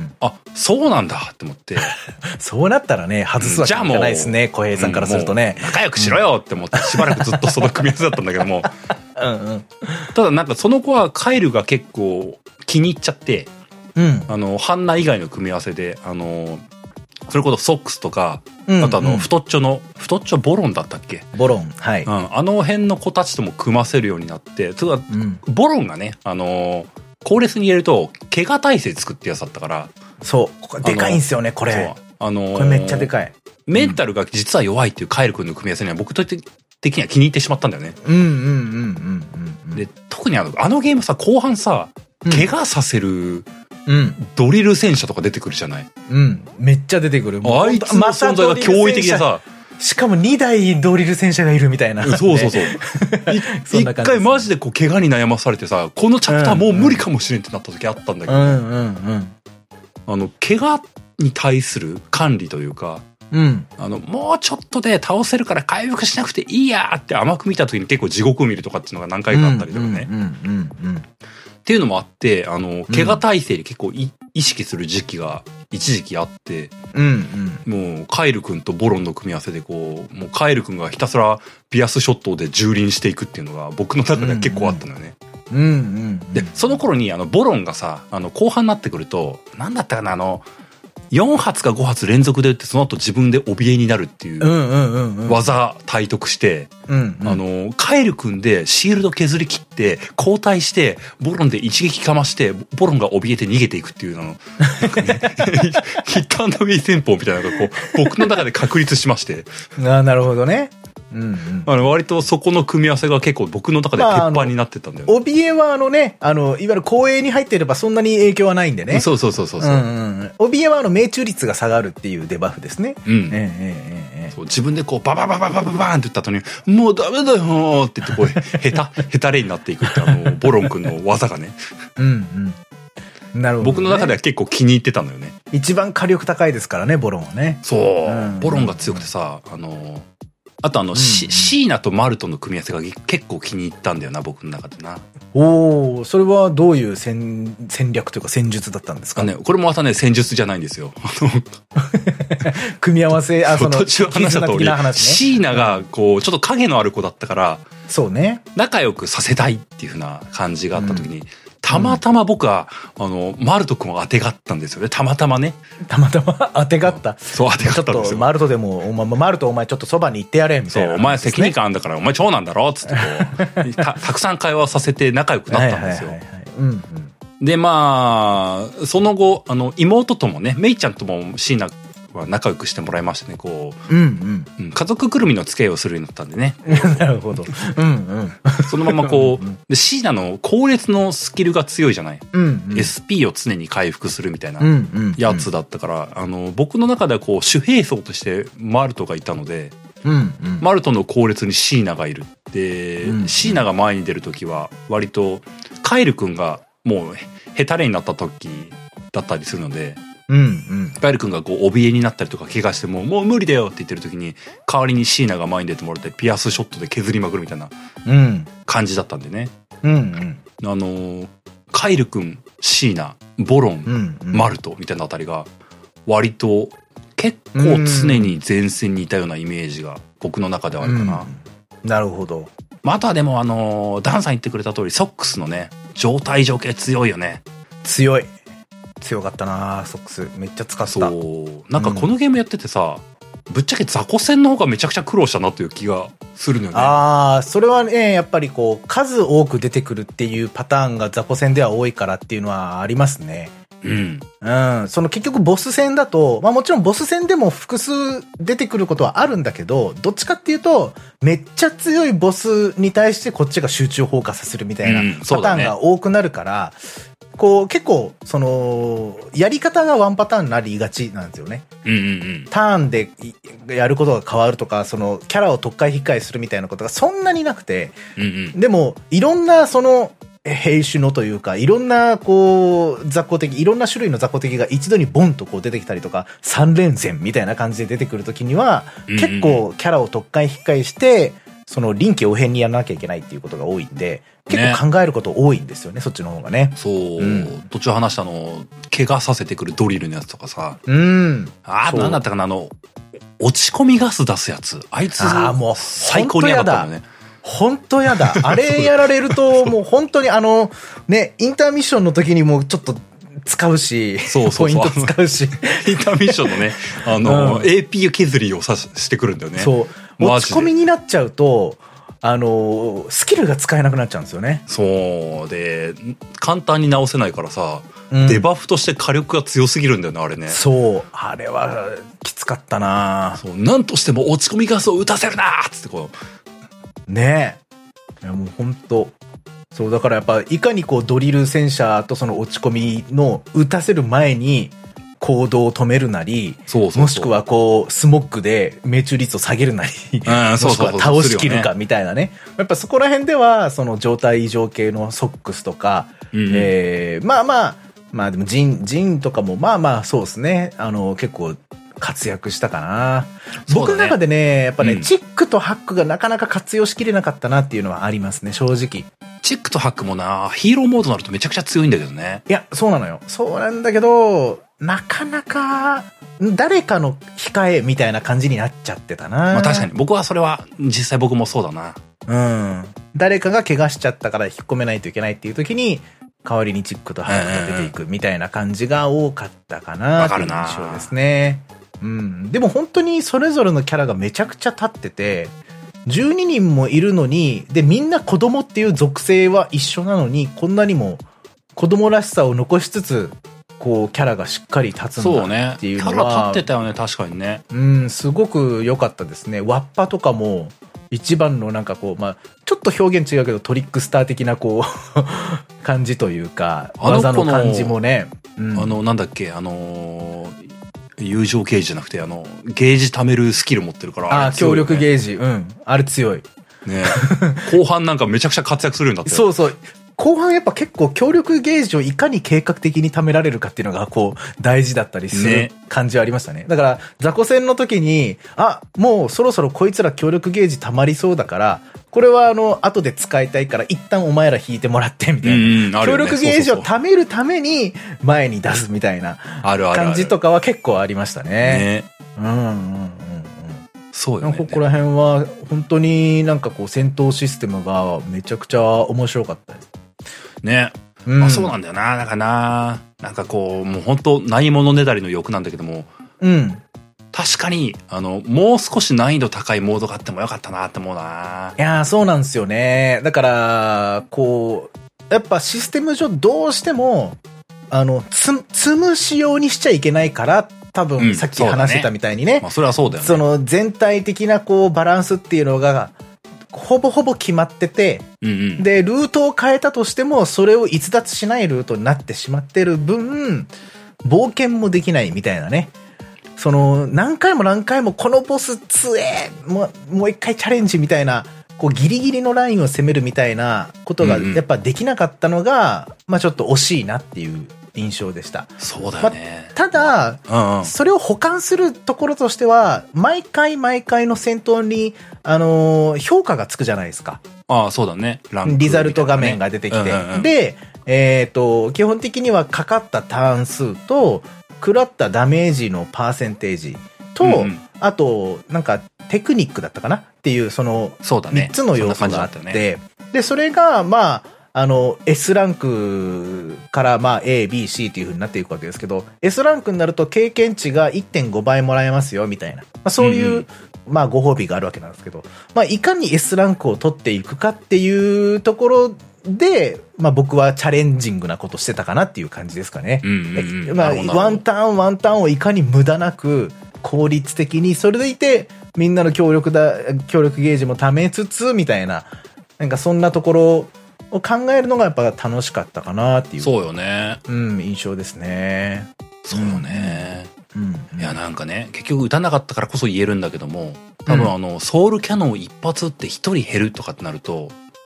あ、そうなんだって思って。 そうなったらね、外すわけじゃないですね、小平さんからするとね。 仲良くしろよって思って、しばらくずっとその組み合わせだったんだけども。ただなんかその子はカエルが結構気に入っちゃって、ハンナ以外の組み合わせで、それこそソックスとか、あと太っちょボロンだったっけ？ ボロン、はい。 あの辺の子たちとも組ませるようになって、ボロンがね、コーレスに入れると、怪我耐性作ってやつだったから。 そう。これでかいんすよね、これ。これめっちゃでかい。 メンタルが実は弱いっていうカエル君の組み合わせには僕的には気に入ってしまったんだよね。で、特にあのゲームさ、後半さ、怪我させる、ドリル戦車とか出てくるじゃない？ めっちゃ出てくる。 あいつの存在が驚異的でさ、 しかも2台ドリル戦車がいるみたいな。 そう。一回マジでこう怪我に悩まされてさ、このチャプターもう無理かもしれんってなった時あったんだけど、怪我に対する管理というか、もうちょっとで倒せるから回復しなくていいやって甘く見た時に結構地獄を見るとかっていうのが何回かあったりとかね。っていうのもあって、怪我耐性に結構意識する時期が一時期あって、もうカエル君とボロンの組み合わせでこう、もうカエル君がひたすらピアスショットで蹂躙していくっていうのが僕の中では結構あったのよね。で、その頃にボロンがさ、後半になってくると、なんだったかな、4発か5発連続で撃ってその後自分で怯えになるっていう技体得して、カエル君でシールド削り切って交代してボロンで一撃かましてボロンが怯えて逃げていくっていうなんかねヒットアンドウェイ戦法みたいなのがこう僕の中で確立しまして。 なるほどね。 割とそこの組み合わせが結構僕の中で鉄板になってたんだよね。 怯えはいわゆる後衛に入っていればそんなに影響はないんでね。 そう。 怯えは命中率が下がるっていうデバフですね。 自分でこうバババババババーンって言った後にもうダメだよって言ってこうヘタレになっていくってボロン君の技がね。なるほどね。僕の中では結構気に入ってたのよね。 一番火力高いですからね、ボロンはね。 そう。ボロンが強くてさ、あとシーナとマルトの組み合わせが結構気に入ったんだよな、僕の中でな。 おー、それはどういう戦略というか戦術だったんですかね。 これもまたね、戦術じゃないんですよ。 組み合わせ、 途中話した通り、シーナがこう、ちょっと影のある子だったから、 そうね。 仲良くさせたいっていう風な感じがあった時に、たまたま僕は、マルト君を当てがったんですよね。たまたまね。 たまたま当てがった。 そう、当てがったんですよ。 ちょっと、マルトでも、マルトお前ちょっとそばに行ってやれ、みたいな、 そう、お前責任感あんだから、お前長男だろつってこう、たくさん会話させて仲良くなったんですよ。で、まあ、その後、妹ともね、メイちゃんとも椎名は仲良くしてもらいましてね、こう、家族ぐるみの付き合いをするようになったんでね。 なるほど。 そのままこう、で、椎名の後列のスキルが強いじゃない。SP を常に回復するみたいなやつだったから、僕の中ではこう、主兵装としてマルトがいたので、マルトの後列に椎名がいる。で、椎名が前に出るときは、割と、カエル君がもう、ヘタレになった時だったりするので、カエル君がこう怯えになったりとか怪我してもう無理だよって言ってる時に代わりに椎名が前に出てもらってピアスショットで削りまくるみたいな感じだったんでね。カエル君、椎名、ボロン、マルトみたいなあたりが割と結構常に前線にいたようなイメージが僕の中ではあるかな。 なるほど。 またでもダンさん言ってくれた通りソックスのね状態条件強いよね。 強かったな、ソックスめっちゃ使った。 そうなんかこのゲームやっててさ、ぶっちゃけ雑魚戦の方がめちゃくちゃ苦労したなという気がするのよね。ああ、それはねやっぱりこう数多く出てくるっていうパターンが雑魚戦では多いからっていうのはありますね。その結局ボス戦だと、まあもちろんボス戦でも複数出てくることはあるんだけど、どっちかっていうとめっちゃ強いボスに対してこっちが集中砲火させるみたいなパターンが多くなるから、こう結構そのやり方がワンパターンになりがちなんですよね。ターンでやることが変わるとか、そのキャラを特回引っかえするみたいなことがそんなになくて、でもいろんなその兵種のというか、いろんなこう雑魚敵、いろんな種類の雑魚敵が一度にボンとこう出てきたりとか、三連戦みたいな感じで出てくるときには、結構キャラを特化引っ換えして、その臨機応変にやらなきゃいけないっていうことが多いんで、結構考えること多いんですよね、そっちの方がね。 そう、途中話した怪我させてくるドリルのやつとかさ。なんだったかな、落ち込みガス出すやつ。あいつ、 もう、 最高に嫌だったよね。 本当やだ。あれやられると、もう本当にね、インターミッションの時にもちょっと使うし、ポイント使うし。 インターミッションのね、AP 削りをしてくるんだよね。 そう。落ち込みになっちゃうと、スキルが使えなくなっちゃうんですよね。 そうで、簡単に直せないからさ、デバフとして火力が強すぎるんだよね、あれね。 そう、あれはきつかったな。 そう、なんとしても落ち込みガスを打たせるなーっつってこう。 ねえ。いやもう本当。そう、だからやっぱいかにこうドリル戦車とその落ち込みの打たせる前に行動を止めるなり、もしくはこうスモッグで命中率を下げるなり、もしくは倒しきるかみたいなね。やっぱそこら辺ではその状態異常系のソックスとか、まあでもジンとかもまあまあそうですね。結構活躍したかな。僕の中でね、やっぱね、チックとハックがなかなか活用しきれなかったなっていうのはありますね、正直。 チックとハックもな、ヒーローモードになるとめちゃくちゃ強いんだけどね。 いや、そうなのよ。そうなんだけど、なかなか、誰かの控えみたいな感じになっちゃってたな。 まあ確かに、僕はそれは、実際僕もそうだな。 誰かが怪我しちゃったから引っ込めないといけないっていう時に、代わりにチックとハックが出ていくみたいな感じが多かったかなっていう印象ですね。でも本当にそれぞれのキャラがめちゃくちゃ立ってて、12人もいるのに、で、みんな子供っていう属性は一緒なのに、こんなにも子供らしさを残しつつ、こう、キャラがしっかり立つんだっていうのは。 キャラ立ってたよね、確かにね。 すごく良かったですね。ワッパとかも、一番のなんかこう、まあ、ちょっと表現違うけどトリックスター的なこう、感じというか、技の感じもね。 なんだっけ、友情ゲージじゃなくて、ゲージ貯めるスキル持ってるから。 協力ゲージ。あれ強い。 ね後半なんかめちゃくちゃ活躍するようになって。 そうそう。後半やっぱ結構協力ゲージをいかに計画的に貯められるかっていうのがこう大事だったりする感じはありましたね。だから雑魚戦の時に、もうそろそろこいつら協力ゲージ貯まりそうだから、これは後で使いたいから一旦お前ら引いてもらってみたいな。協力ゲージを貯めるために前に出すみたいな感じとかは結構ありましたね。そうよね。ここら辺は本当になんかこう戦闘システムがめちゃくちゃ面白かったです。 ね。まあそうなんだよな。だからな。なんかこう、もう本当ないものねだりの欲なんだけども。確かに、もう少し難易度高いモードがあってもよかったなって思うな。 いやー、そうなんですよね。だから、こう、やっぱシステム上どうしても、積む仕様にしちゃいけないから、多分さっき話してたみたいにね。 まあそれはそうだよね。 その全体的なこうバランスっていうのが、ほぼほぼ決まってて、で、ルートを変えたとしても、それを逸脱しないルートになってしまってる分、冒険もできないみたいなね。その、何回も何回もこのボス強え、もう一回チャレンジみたいな、こうギリギリのラインを攻めるみたいなことがやっぱできなかったのが、まあちょっと惜しいなっていう印象でした。 そうだよね。 ただ、それを補完するところとしては、毎回毎回の戦闘に、評価がつくじゃないですか。 そうだね。 リザルト画面が出てきて。で、基本的にはかかったターン数と、食らったダメージのパーセンテージと、あと、なんかテクニックだったかなっていう、その、3つの要素があって、で、それが、まあ、S ランクから、まあ、A、B、C っていう風になっていくわけですけど、S ランクになると経験値が 1.5 倍もらえますよ、みたいな。まあ、そういう、まあ、ご褒美があるわけなんですけど、まあ、いかに S ランクを取っていくかっていうところで、まあ、僕はチャレンジングなことしてたかなっていう感じですかね。まあ、ワンターンをいかに無駄なく、効率的に、それでいて、みんなの協力ゲージも貯めつつ、みたいな、なんかそんなところを考えるのがやっぱ楽しかったかなっていう。 そうよね。 印象ですね。 そうよね。いや、なんかね、結局撃たなかったからこそ言えるんだけども、多分ソウルキャノン一発って一人減るとかってなると、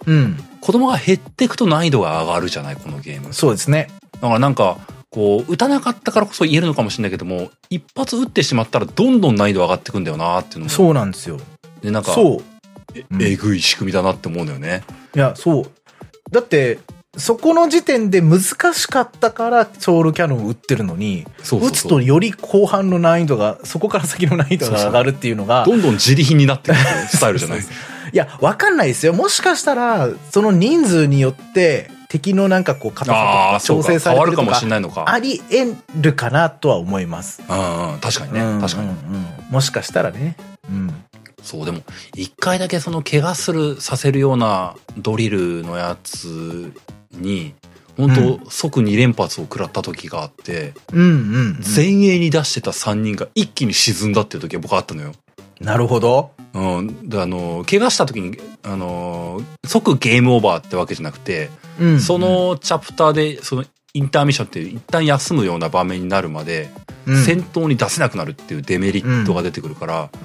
うん。 子供が減っていくと難易度が上がるじゃない、このゲーム。 そうですね。 だからなんか、こう、打たなかったからこそ言えるのかもしれないけども、一発打ってしまったらどんどん難易度上がってくんだよなっていうのも。 そうなんですよ。 で、なんか、 そう。 えぐい仕組みだなって思うんだよね。 いや、そう。だって、そこの時点で難しかったからソウルキャノンを打ってるのに、打つとより後半の難易度が、そこから先の難易度が上がるっていうのが。 どんどん自利品になっていくスタイルじゃないいや、わかんないですよ。もしかしたら、その人数によって、敵のなんかこう硬さとか調整されてるとかあり得るかなとは思います。 確かにね。確かに。 もしかしたらね。うん。 そう、でも、一回だけその怪我させるようなドリルのやつに、本当即2連発を食らった時があって、前衛に出してた3人が一気に沈んだっていう時は僕あったのよ。 なるほど。 うん。で、怪我した時に、即ゲームオーバーってわけじゃなくて、そのチャプターで、そのインターミッションって一旦休むような場面になるまで、戦闘に出せなくなるっていうデメリットが出てくるから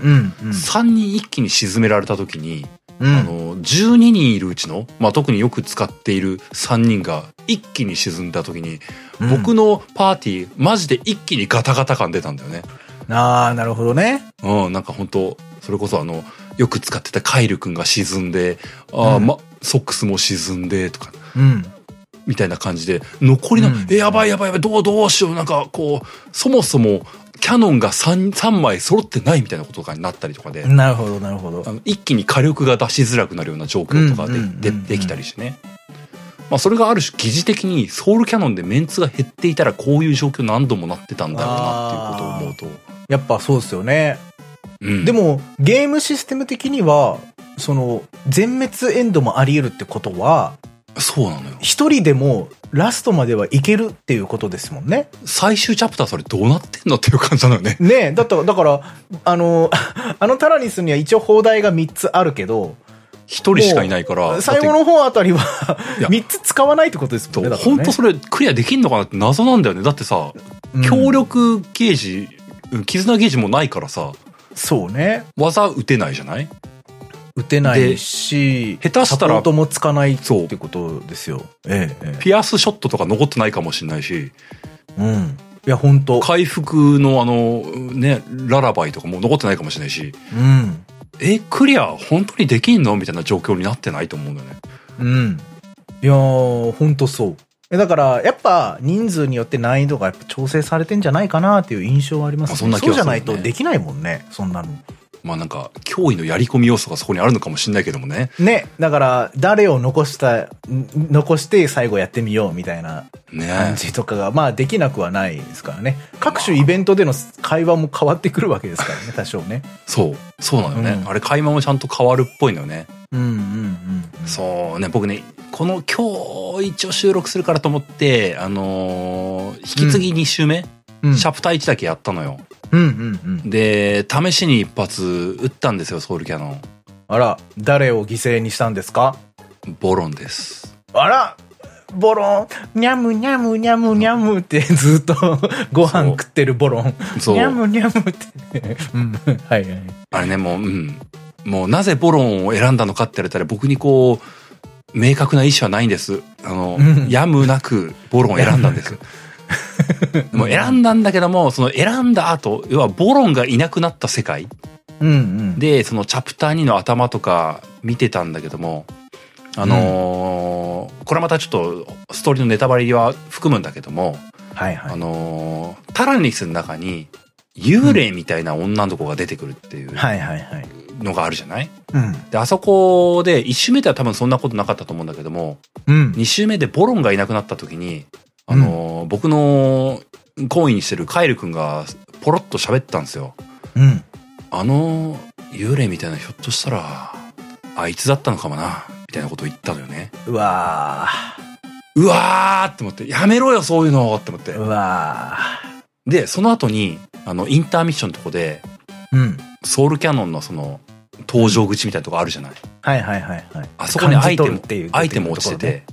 、3人一気に沈められた時に、12人いるうちの、まあ、特によく使っている3人が一気に沈んだ時に、僕のパーティー、マジで一気にガタガタ感出たんだよね。 ああ、なるほどね。 なんか本当それこそよく使ってたカイル君が沈んで、ソックスも沈んでとか、みたいな感じで、残りの、やばい、どうしよう、なんかこう、そもそも、キャノンが3枚揃ってないみたいなこととかになったりとかで。 なるほど、なるほど。 一気に火力が出しづらくなるような状況とかできたりしてね。まあそれがある種疑似的にソウルキャノンでメンツが減っていたらこういう状況何度もなってたんだろうなっていうことを思うと。 やっぱそうですよね。でも、ゲームシステム的には、その、全滅エンドもあり得るってことは、 そうなのよ。 一人でもラストまではいけるっていうことですもんね。 最終チャプターそれどうなってんのっていう感じなのよね。 ねえ、だから、タラニスには一応砲台が3つあるけど、 一人しかいないから。 最後の方あたりは3つ使わないってことですもんね。 本当それクリアできんのかなって謎なんだよね。だってさ、強力ゲージ、絆ゲージもないからさ。 そうね。 技打てないじゃない？ 打てないし、 下手したらサポートもつかないってことですよ。 ピアスショットとか残ってないかもしれないし。 いや、本当回復のね、ララバイとかも残ってないかもしれないし。クリア本当にできんのみたいな状況になってないと思うんだよね。 いやー、本当そう。だから、やっぱ人数によって難易度がやっぱ調整されてんじゃないかなっていう印象はありますね。そうじゃないとできないもんね、そんなの。 まあなんか、脅威のやり込み要素がそこにあるのかもしれないけどもね。 ね。だから、誰を残して最後やってみようみたいな感じとかが、まあできなくはないですからね。各種イベントでの会話も変わってくるわけですからね、多少ね。 そうなのよね。あれ、会話もちゃんと変わるっぽいのよね。そうね、僕ね、今日一応収録するからと思って、引き継ぎ2周目、シャプター1だけやったのよ。で、試しに一発撃ったんですよ、ソウルキャノン。 あら、誰を犠牲にしたんですか？ ボロンです。 あら、ボロン、にゃむにゃむにゃむにゃむってずっとご飯食ってるボロン。にゃむにゃむって。はいはい。 あれね、もうなぜボロンを選んだのかって言われたら僕にこう、明確な意思はないんです。やむなくボロンを選んだんです。でも選んだんだけども、その選んだ後、要はボロンがいなくなった世界で、そのチャプター2の頭とか見てたんだけども、これまたちょっとストーリーのネタバレは含むんだけども、タラニスの中に幽霊みたいな女の子が出てくるっていうのがあるじゃない？で、あそこで1周目では多分そんなことなかったと思うんだけども、2周目でボロンがいなくなった時に、僕の懇意にしてるカイル君がポロッと喋ったんですよ。幽霊みたいなひょっとしたらあいつだったのかもなみたいなことを言ったのよね。 うわーって思って、やめろよそういうのって思って。で、その後にインターミッションのとこで、ソウルキャノンのその登場口みたいなとこあるじゃない。あそこにアイテム落ちてて、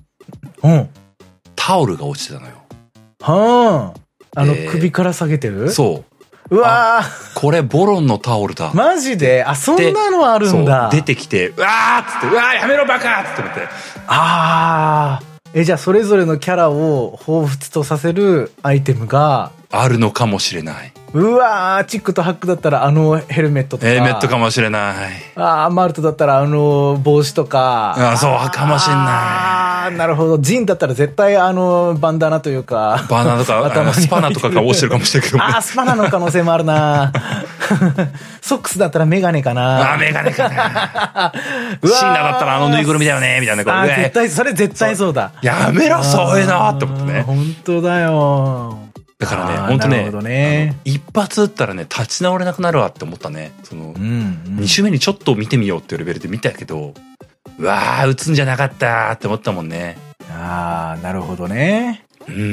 タオルが落ちてたのよ。 首から下げてる？ そうわー。 これボロンのタオルだ。 マジで？あ、そんなのあるんだ。 出てきて、うわーっつって、うわーやめろバカーって思って。 あー。じゃあそれぞれのキャラを彷彿とさせるアイテムがあるのかもしれない。 うわー、チックとハックだったらヘルメットとか。 ヘルメットかもしれない。 マルトだったら帽子とか。 そうかもしれない。 なるほど。ジンだったら絶対バンダナというか。 バナナとか、スパナとかが落ちてるかもしれないけど。 スパナの可能性もあるなソックスだったらメガネかな。 メガネかな。シーナだったらぬいぐるみだよね、みたいな。 絶対、それ絶対そうだ。 やめろ、そういうのって思ってね。 本当だよ。 だからね、本当ね、一発撃ったらね、立ち直れなくなるわって思ったね。2周目にちょっと見てみようっていうレベルで見たけど、うわー、撃つんじゃなかったって思ったもんね。 なるほどね。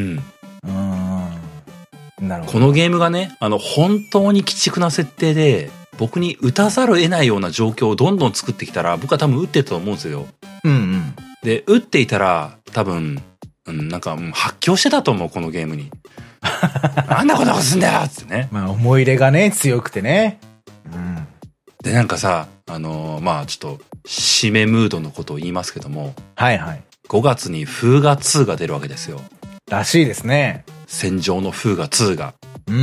なるほど。 このゲームがね、本当に鬼畜な設定で、僕に撃たざるを得ないような状況をどんどん作ってきたら、僕は多分撃ってたと思うんですよ。で、撃っていたら、多分、なんか、発狂してたと思う、このゲームに。なんだこんなことすんだよってね。 思い入れがね、強くてね。 で、なんかさ、ちょっと、締めムードのことを言いますけども。 はいはい。 5月に風雅2が出るわけですよ。 らしいですね。 戦場の風雅2が。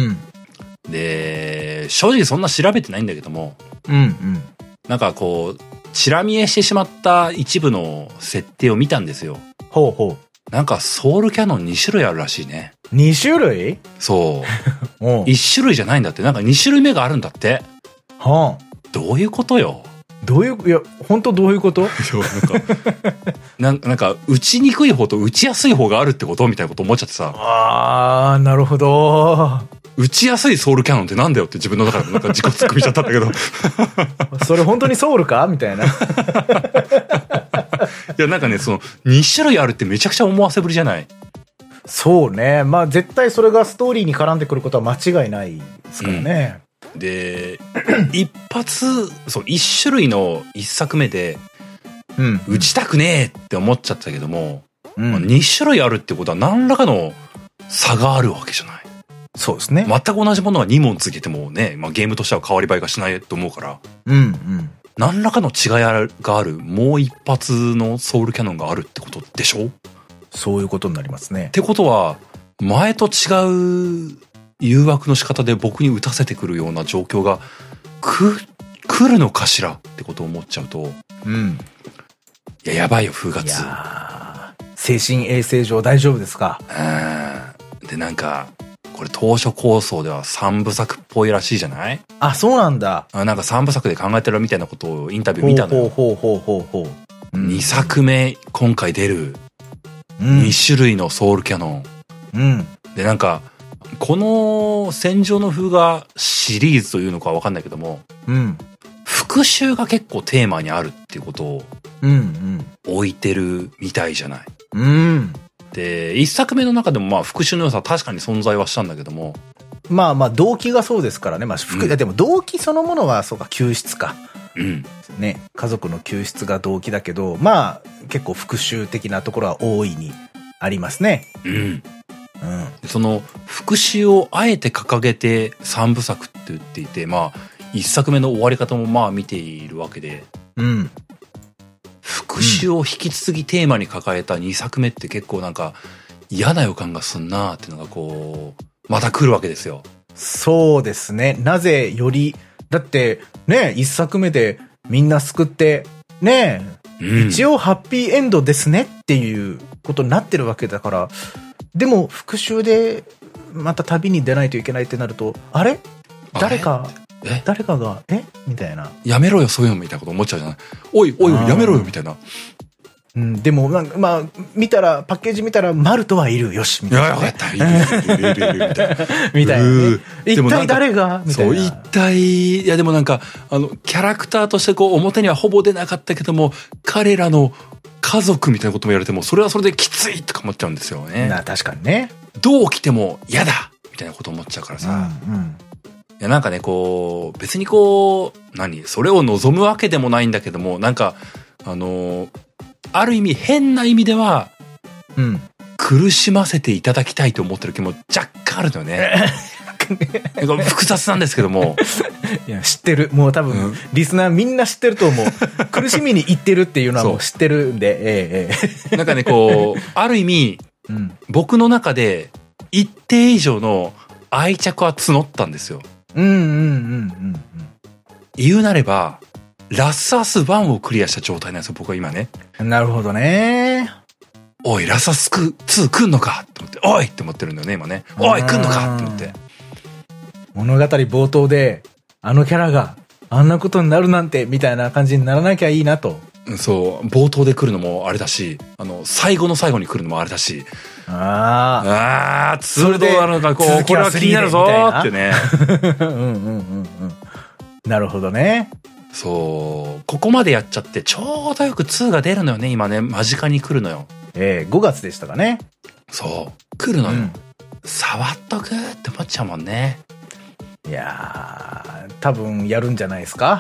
で、正直そんな調べてないんだけども。なんかこう、チラ見えしてしまった一部の設定を見たんですよ。 ほうほう。 なんかソウルキャノン2種類あるらしいね。 2種類？ そう。1種類じゃないんだって。なんか2種類目があるんだって。どういうことよ。 いや、本当どういうことなんか、打ちにくい方と打ちやすい方があるってことみたいなこと思っちゃってさ。 なるほど。 打ちやすいソウルキャノンってなんだよって自分の中でなんか自己突っ込みちゃったんだけど。 それ本当にソウルかみたいな。いや、なんかね、2種類あるってめちゃくちゃ思わせぶりじゃない？ そうね。絶対それがストーリーに絡んでくることは間違いないですからね。 で、一種類の一作目で、打ちたくねえって思っちゃったけども、2種類あるってことは何らかの差があるわけじゃない。 そうですね。 全く同じものは2問つけてもね、ゲームとしては変わり映えがしないと思うから、何らかの違いがある、もう一発のソウルキャノンがあるってことでしょ？ そういうことになりますね。 ってことは、前と違う誘惑の仕方で僕に打たせてくるような状況が来るのかしらってことを思っちゃうと、いや、やばいよ、風雅2。 精神衛生上大丈夫ですか？ で、なんか、これ当初構想では3部作っぽいらしいじゃない？ そうなんだ。 なんか3部作で考えてるみたいなことをインタビュー見たのよ。2作目、今回出る。2種類のソウルキャノン。で、なんか、この戦場の風雅シリーズというのかわかんないけども、復讐が結構テーマにあるっていうことを置いてるみたいじゃない。で、1作目の中でも復讐の良さは確かに存在はしたんだけども、 動機がそうですからね。でも動機そのものはそうか、救出か。ね、家族の救出が動機だけど、結構復讐的なところは大いにありますね。その復讐をあえて掲げて3部作って言っていて、1作目の終わり方も見ているわけで、復讐を引き継ぎテーマに抱えた2作目って結構なんか嫌な予感がすんなーっていうのがこうまた来るわけですよ。 そうですね。なぜより、だってね、1作目でみんな救ってね、一応ハッピーエンドですねっていうことになってるわけだから、でも復讐でまた旅に出ないといけないってなると、あれ誰かがみたいな、 やめろよそういうのみたいなこと思っちゃうじゃない。おいやめろよみたいな。 でも見たらパッケージ見たらマルトはいる、よしみたいな、 よかったいるみたいな、一体誰がみたいな。 一体、いやでもなんかキャラクターとしてこう表にはほぼ出なかったけども、彼らの家族みたいなことも言われても、それはそれできついとか思っちゃうんですよね。 確かにね。 どう来ても嫌だみたいなこと思っちゃうからさ。いやなんかね、こう別にこうそれを望むわけでもないんだけども、なんかある意味変な意味では、苦しませていただきたいと思ってる気も若干あるのよね。 複雑なんですけども。 いや、知ってる。もう多分、リスナーみんな知ってると思う。苦しみに言ってるっていうのはもう知ってるんで、 なんかね、こう、ある意味、僕の中で一定以上の愛着は募ったんですよ。言うなれば、ラスアス1をクリアした状態なんですよ、僕は今ね。 なるほどね。 おい、ラスアス2来んのかって思って、おいって思ってるんだよね、今ね。おい、来んのかって思って。 物語冒頭で、あのキャラがあんなことになるなんて、みたいな感じにならなきゃいいなと。 そう、冒頭で来るのもあれだし、最後の最後に来るのもあれだし。2どうなるのか、これは気になるぞーってね。 なるほどね。 そう、ここまでやっちゃって、ちょうどよく2が出るのよね、今ね、間近に来るのよ。 5月でしたかね。 そう、来るのよ。触っとくって思っちゃうもんね。 いやー、多分やるんじゃないですか。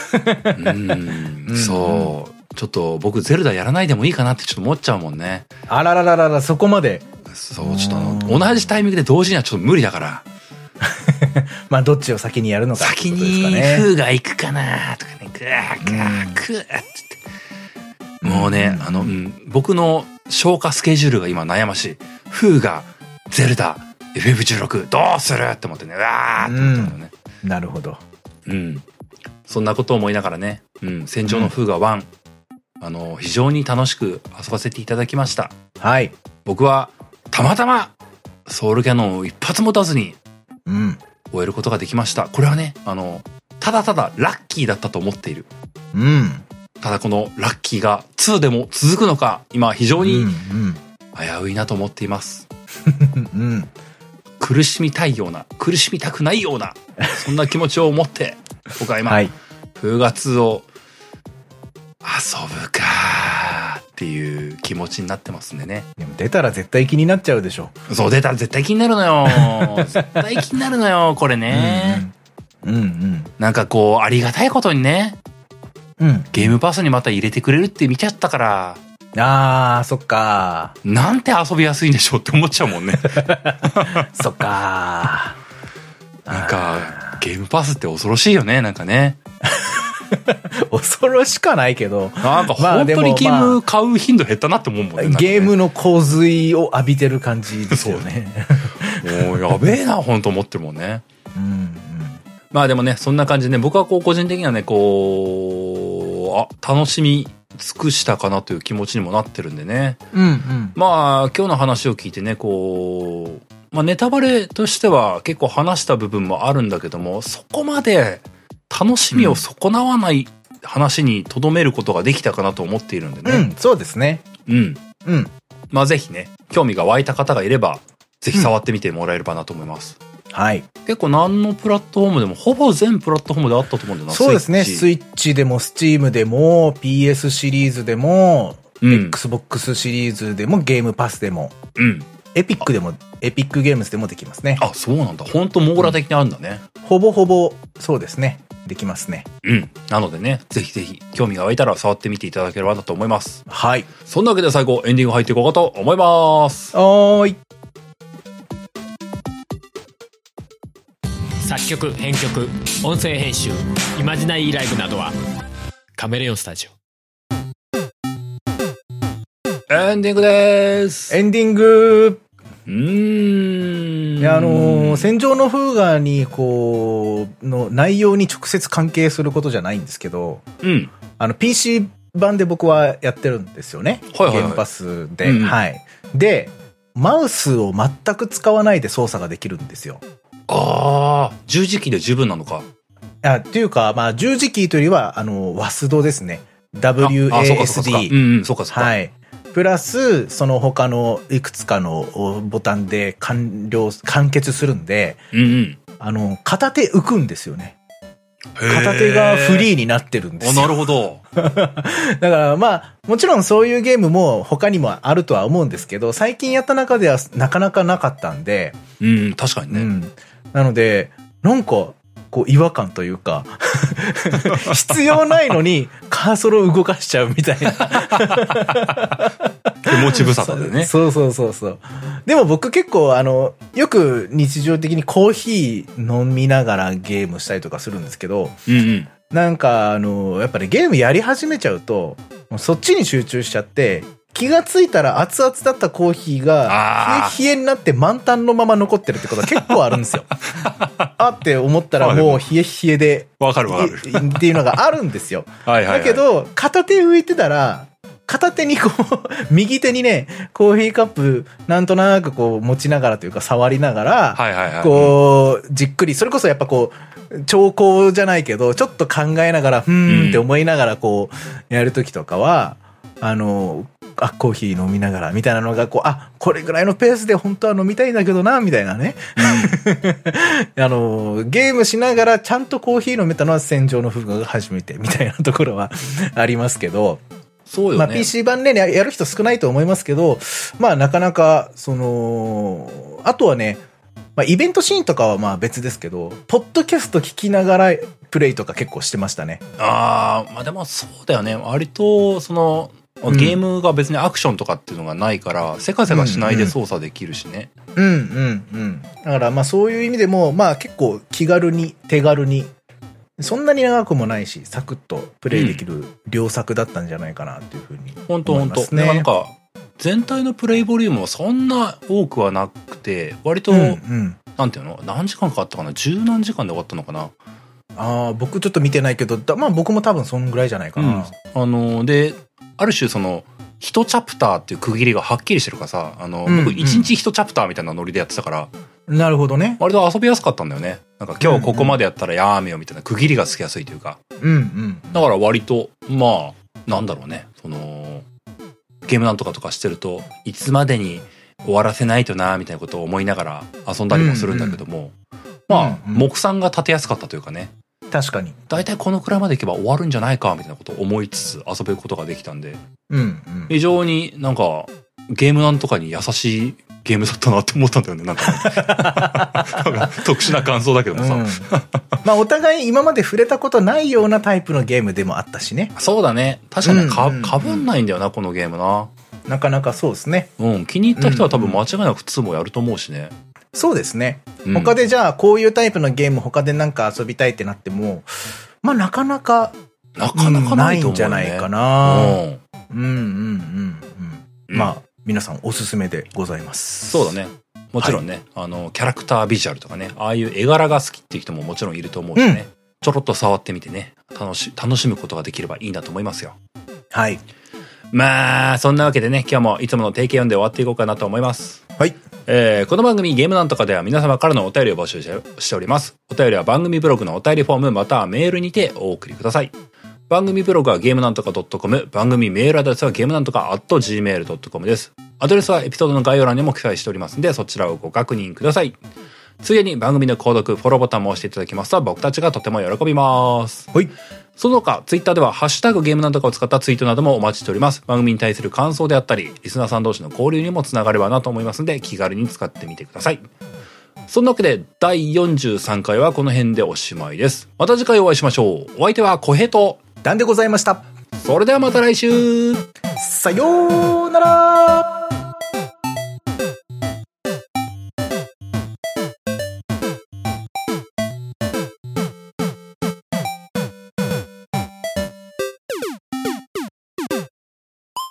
そう。ちょっと僕ゼルダやらないでもいいかなってちょっと思っちゃうもんね。 あららららら、そこまで。 そう、ちょっと同じタイミングで同時にはちょっと無理だから。 まあどっちを先にやるのかってことですかね。 先にフーが行くかなとかね、グーってもうね、僕の消化スケジュールが今悩ましい。フーがゼルダ FF16 どうするって思ってね、うわーって思ったのね。 なるほど。 そんなことを思いながらね、戦場のフーガ1、非常に楽しく遊ばせていただきました。 はい。 僕はたまたまソウルキャノンを一発も出ずに終えることができました。これはね、ただただラッキーだったと思っている。ただこのラッキーが2でも続くのか、今非常に危ういなと思っています。苦しみたいような、苦しみたくないような、そんな気持ちを持って、僕は今、フーガ2を遊ぶかーっていう気持ちになってますんでね。 でも出たら絶対気になっちゃうでしょ。 そう、出たら絶対気になるのよ。絶対気になるのよ、これね。なんかこう、ありがたいことにね、ゲームパスにまた入れてくれるって見ちゃったから。 あー、そっかー。 なんて遊びやすいんでしょうって思っちゃうもんね。 そっかー。なんか、ゲームパスって恐ろしいよね、なんかね。 恐ろしかないけど。 なんか本当にゲーム買う頻度減ったなって思うもんね。 ゲームの洪水を浴びてる感じですよね。 もうやべえな、本当思ってるもんね。まあでもね、そんな感じでね、僕はこう個人的にはね、こう、楽しみ尽くしたかなという気持ちにもなってるんでね。まあ今日の話を聞いてね、こう、まあネタバレとしては結構話した部分もあるんだけども、そこまで楽しみを損なわない話に留めることができたかなと思っているんでね。 そうですね。 まあぜひね、興味が湧いた方がいれば、ぜひ触ってみてもらえればなと思います。 はい。 結構何のプラットフォームでも、ほぼ全プラットフォームであったと思うんだよな。 そうですね。スイッチでも、スチームでも、PS シリーズでも、Xbox シリーズでも、ゲームパスでも、エピックでも、エピックゲームズでもできますね。 あ、そうなんだ。ほんと網羅的にあるんだね。 ほぼほぼ、そうですね。できますね。 なのでね、ぜひぜひ、興味が湧いたら触ってみていただければなと思います。 はい。 そんなわけで最後、エンディング入っていこうかと思います。 作曲・編曲・音声編集、イマジナイーライブなどはカメレオンスタジオ。 エンディングでーす。 エンディング。いや、戦場のフーガにの内容に直接関係することじゃないんですけど、PC 版で僕はやってるんですよね。ゲームパスで。で、マウスを全く使わないで操作ができるんですよ。 ああ、十字キーで十分なのか。 っていうか、まあ、十字キーというよりは、WASD ですね。WASD。 そうか。 はい。プラス、その他のいくつかのボタンで完結するんで、片手浮くんですよね。片手がフリーになってるんですよ。 なるほど。 だからまあ、もちろんそういうゲームも他にもあるとは思うんですけど、最近やった中ではなかなかなかったんで。 確かにね。 なので、なんか、違和感というか、必要ないのにカーソルを動かしちゃうみたいな。 手持ち無沙汰でね。 そうそうそうそう。でも僕結構よく日常的にコーヒー飲みながらゲームしたりとかするんですけど、 うんうん、なんかやっぱりゲームやり始めちゃうと、そっちに集中しちゃって、気がついたら熱々だったコーヒーが冷え冷えになって満タンのまま残ってるってことは結構あるんですよ。あって思ったらもう冷え冷えで。 わかるわかる。 っていうのがあるんですよ。 はいはいはい。 だけど、片手浮いてたら、片手にこう、右手にね、コーヒーカップ、なんとなくこう持ちながらというか触りながら、 はいはいはい、 こう、じっくり、それこそやっぱこう、長考じゃないけど、ちょっと考えながら、って思いながらこう、やるときとかは、コーヒー飲みながらみたいなのがこう、これぐらいのペースで本当は飲みたいんだけどなみたいなね、ゲームしながらちゃんとコーヒー飲めたのは戦場の風が初めてみたいなところはありますけど、 そうよね。 PC 版ねやる人少ないと思いますけど、なかなかあとはね、イベントシーンとかは別ですけど、ポッドキャスト聞きながらプレイとか結構してましたね。 でもそうだよね。割とゲームが別にアクションとかっていうのがないから、せかせかしないで操作できるしね。 だからそういう意味でも、結構気軽に、手軽に、そんなに長くもないし、サクッとプレイできる良作だったんじゃないかなっていうふうに思いますね。 なんか、全体のプレイボリュームはそんな多くはなくて、割と、なんていうの？何時間かかったかな？十何時間で終わったのかな？ 僕ちょっと見てないけど、僕も多分そんぐらいじゃないかな。 で、ある種1チャプターっていう区切りがはっきりしてるからさ、僕1日1チャプターみたいなノリでやってたから。 なるほどね。 割と遊びやすかったんだよね。なんか今日ここまでやったらやめよみたいな区切りがつきやすいというか。だから割と、なんだろうね。ゲームなんとかしてると、いつまでに終わらせないとなみたいなことを思いながら遊んだりもするんだけども、目算が立てやすかったというかね。 確かに。 だいたいこのくらいまでいけば終わるんじゃないかみたいなことを思いつつ遊べることができたんで、非常になんかゲームなんとかに優しいゲームだったなって思ったんだよね。なんか特殊な感想だけどもさ、 お互い今まで触れたことないようなタイプのゲームでもあったしね。 そうだね。確かにかぶんないんだよな、このゲームな。 なかなかそうですね。 気に入った人は多分間違いなく2もやると思うしね。 そうですね。他でじゃあこういうタイプのゲーム他でなんか遊びたいってなっても、なかなかないんじゃないかな。皆さんおすすめでございます。 そうだね。もちろんね、キャラクタービジュアルとかね、ああいう絵柄が好きっていう人ももちろんいると思うしね、ちょろっと触ってみてね、楽しむことができればいいなと思いますよ。 はい。 そんなわけでね、今日もいつもの定型読んで終わっていこうかなと思います。 はい。 この番組ゲームなんとかでは皆様からのお便りを募集しております。お便りは番組ブログのお便りフォームまたはメールにてお送りください。番組ブログはゲームなんとか .com、 番組メールアドレスはゲームなんとか @gmail.com です。アドレスはエピソードの概要欄にも記載しておりますので、そちらをご確認ください。ついでに番組の購読、フォローボタンも押していただきますと僕たちがとても喜びます。 はい。 その他、ツイッターではハッシュタグゲームなんとかを使ったツイートなどもお待ちしております。番組に対する感想であったり、リスナーさん同士の交流にもつながればなと思いますので、気軽に使ってみてください。そんなわけで、第43回はこの辺でおしまいです。また次回お会いしましょう。お相手は小平と、 ダンでございました。 それではまた来週。 さようなら。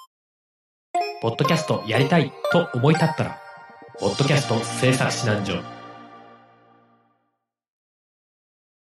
ポッドキャストやりたいと思い立ったら、ポッドキャスト制作指南所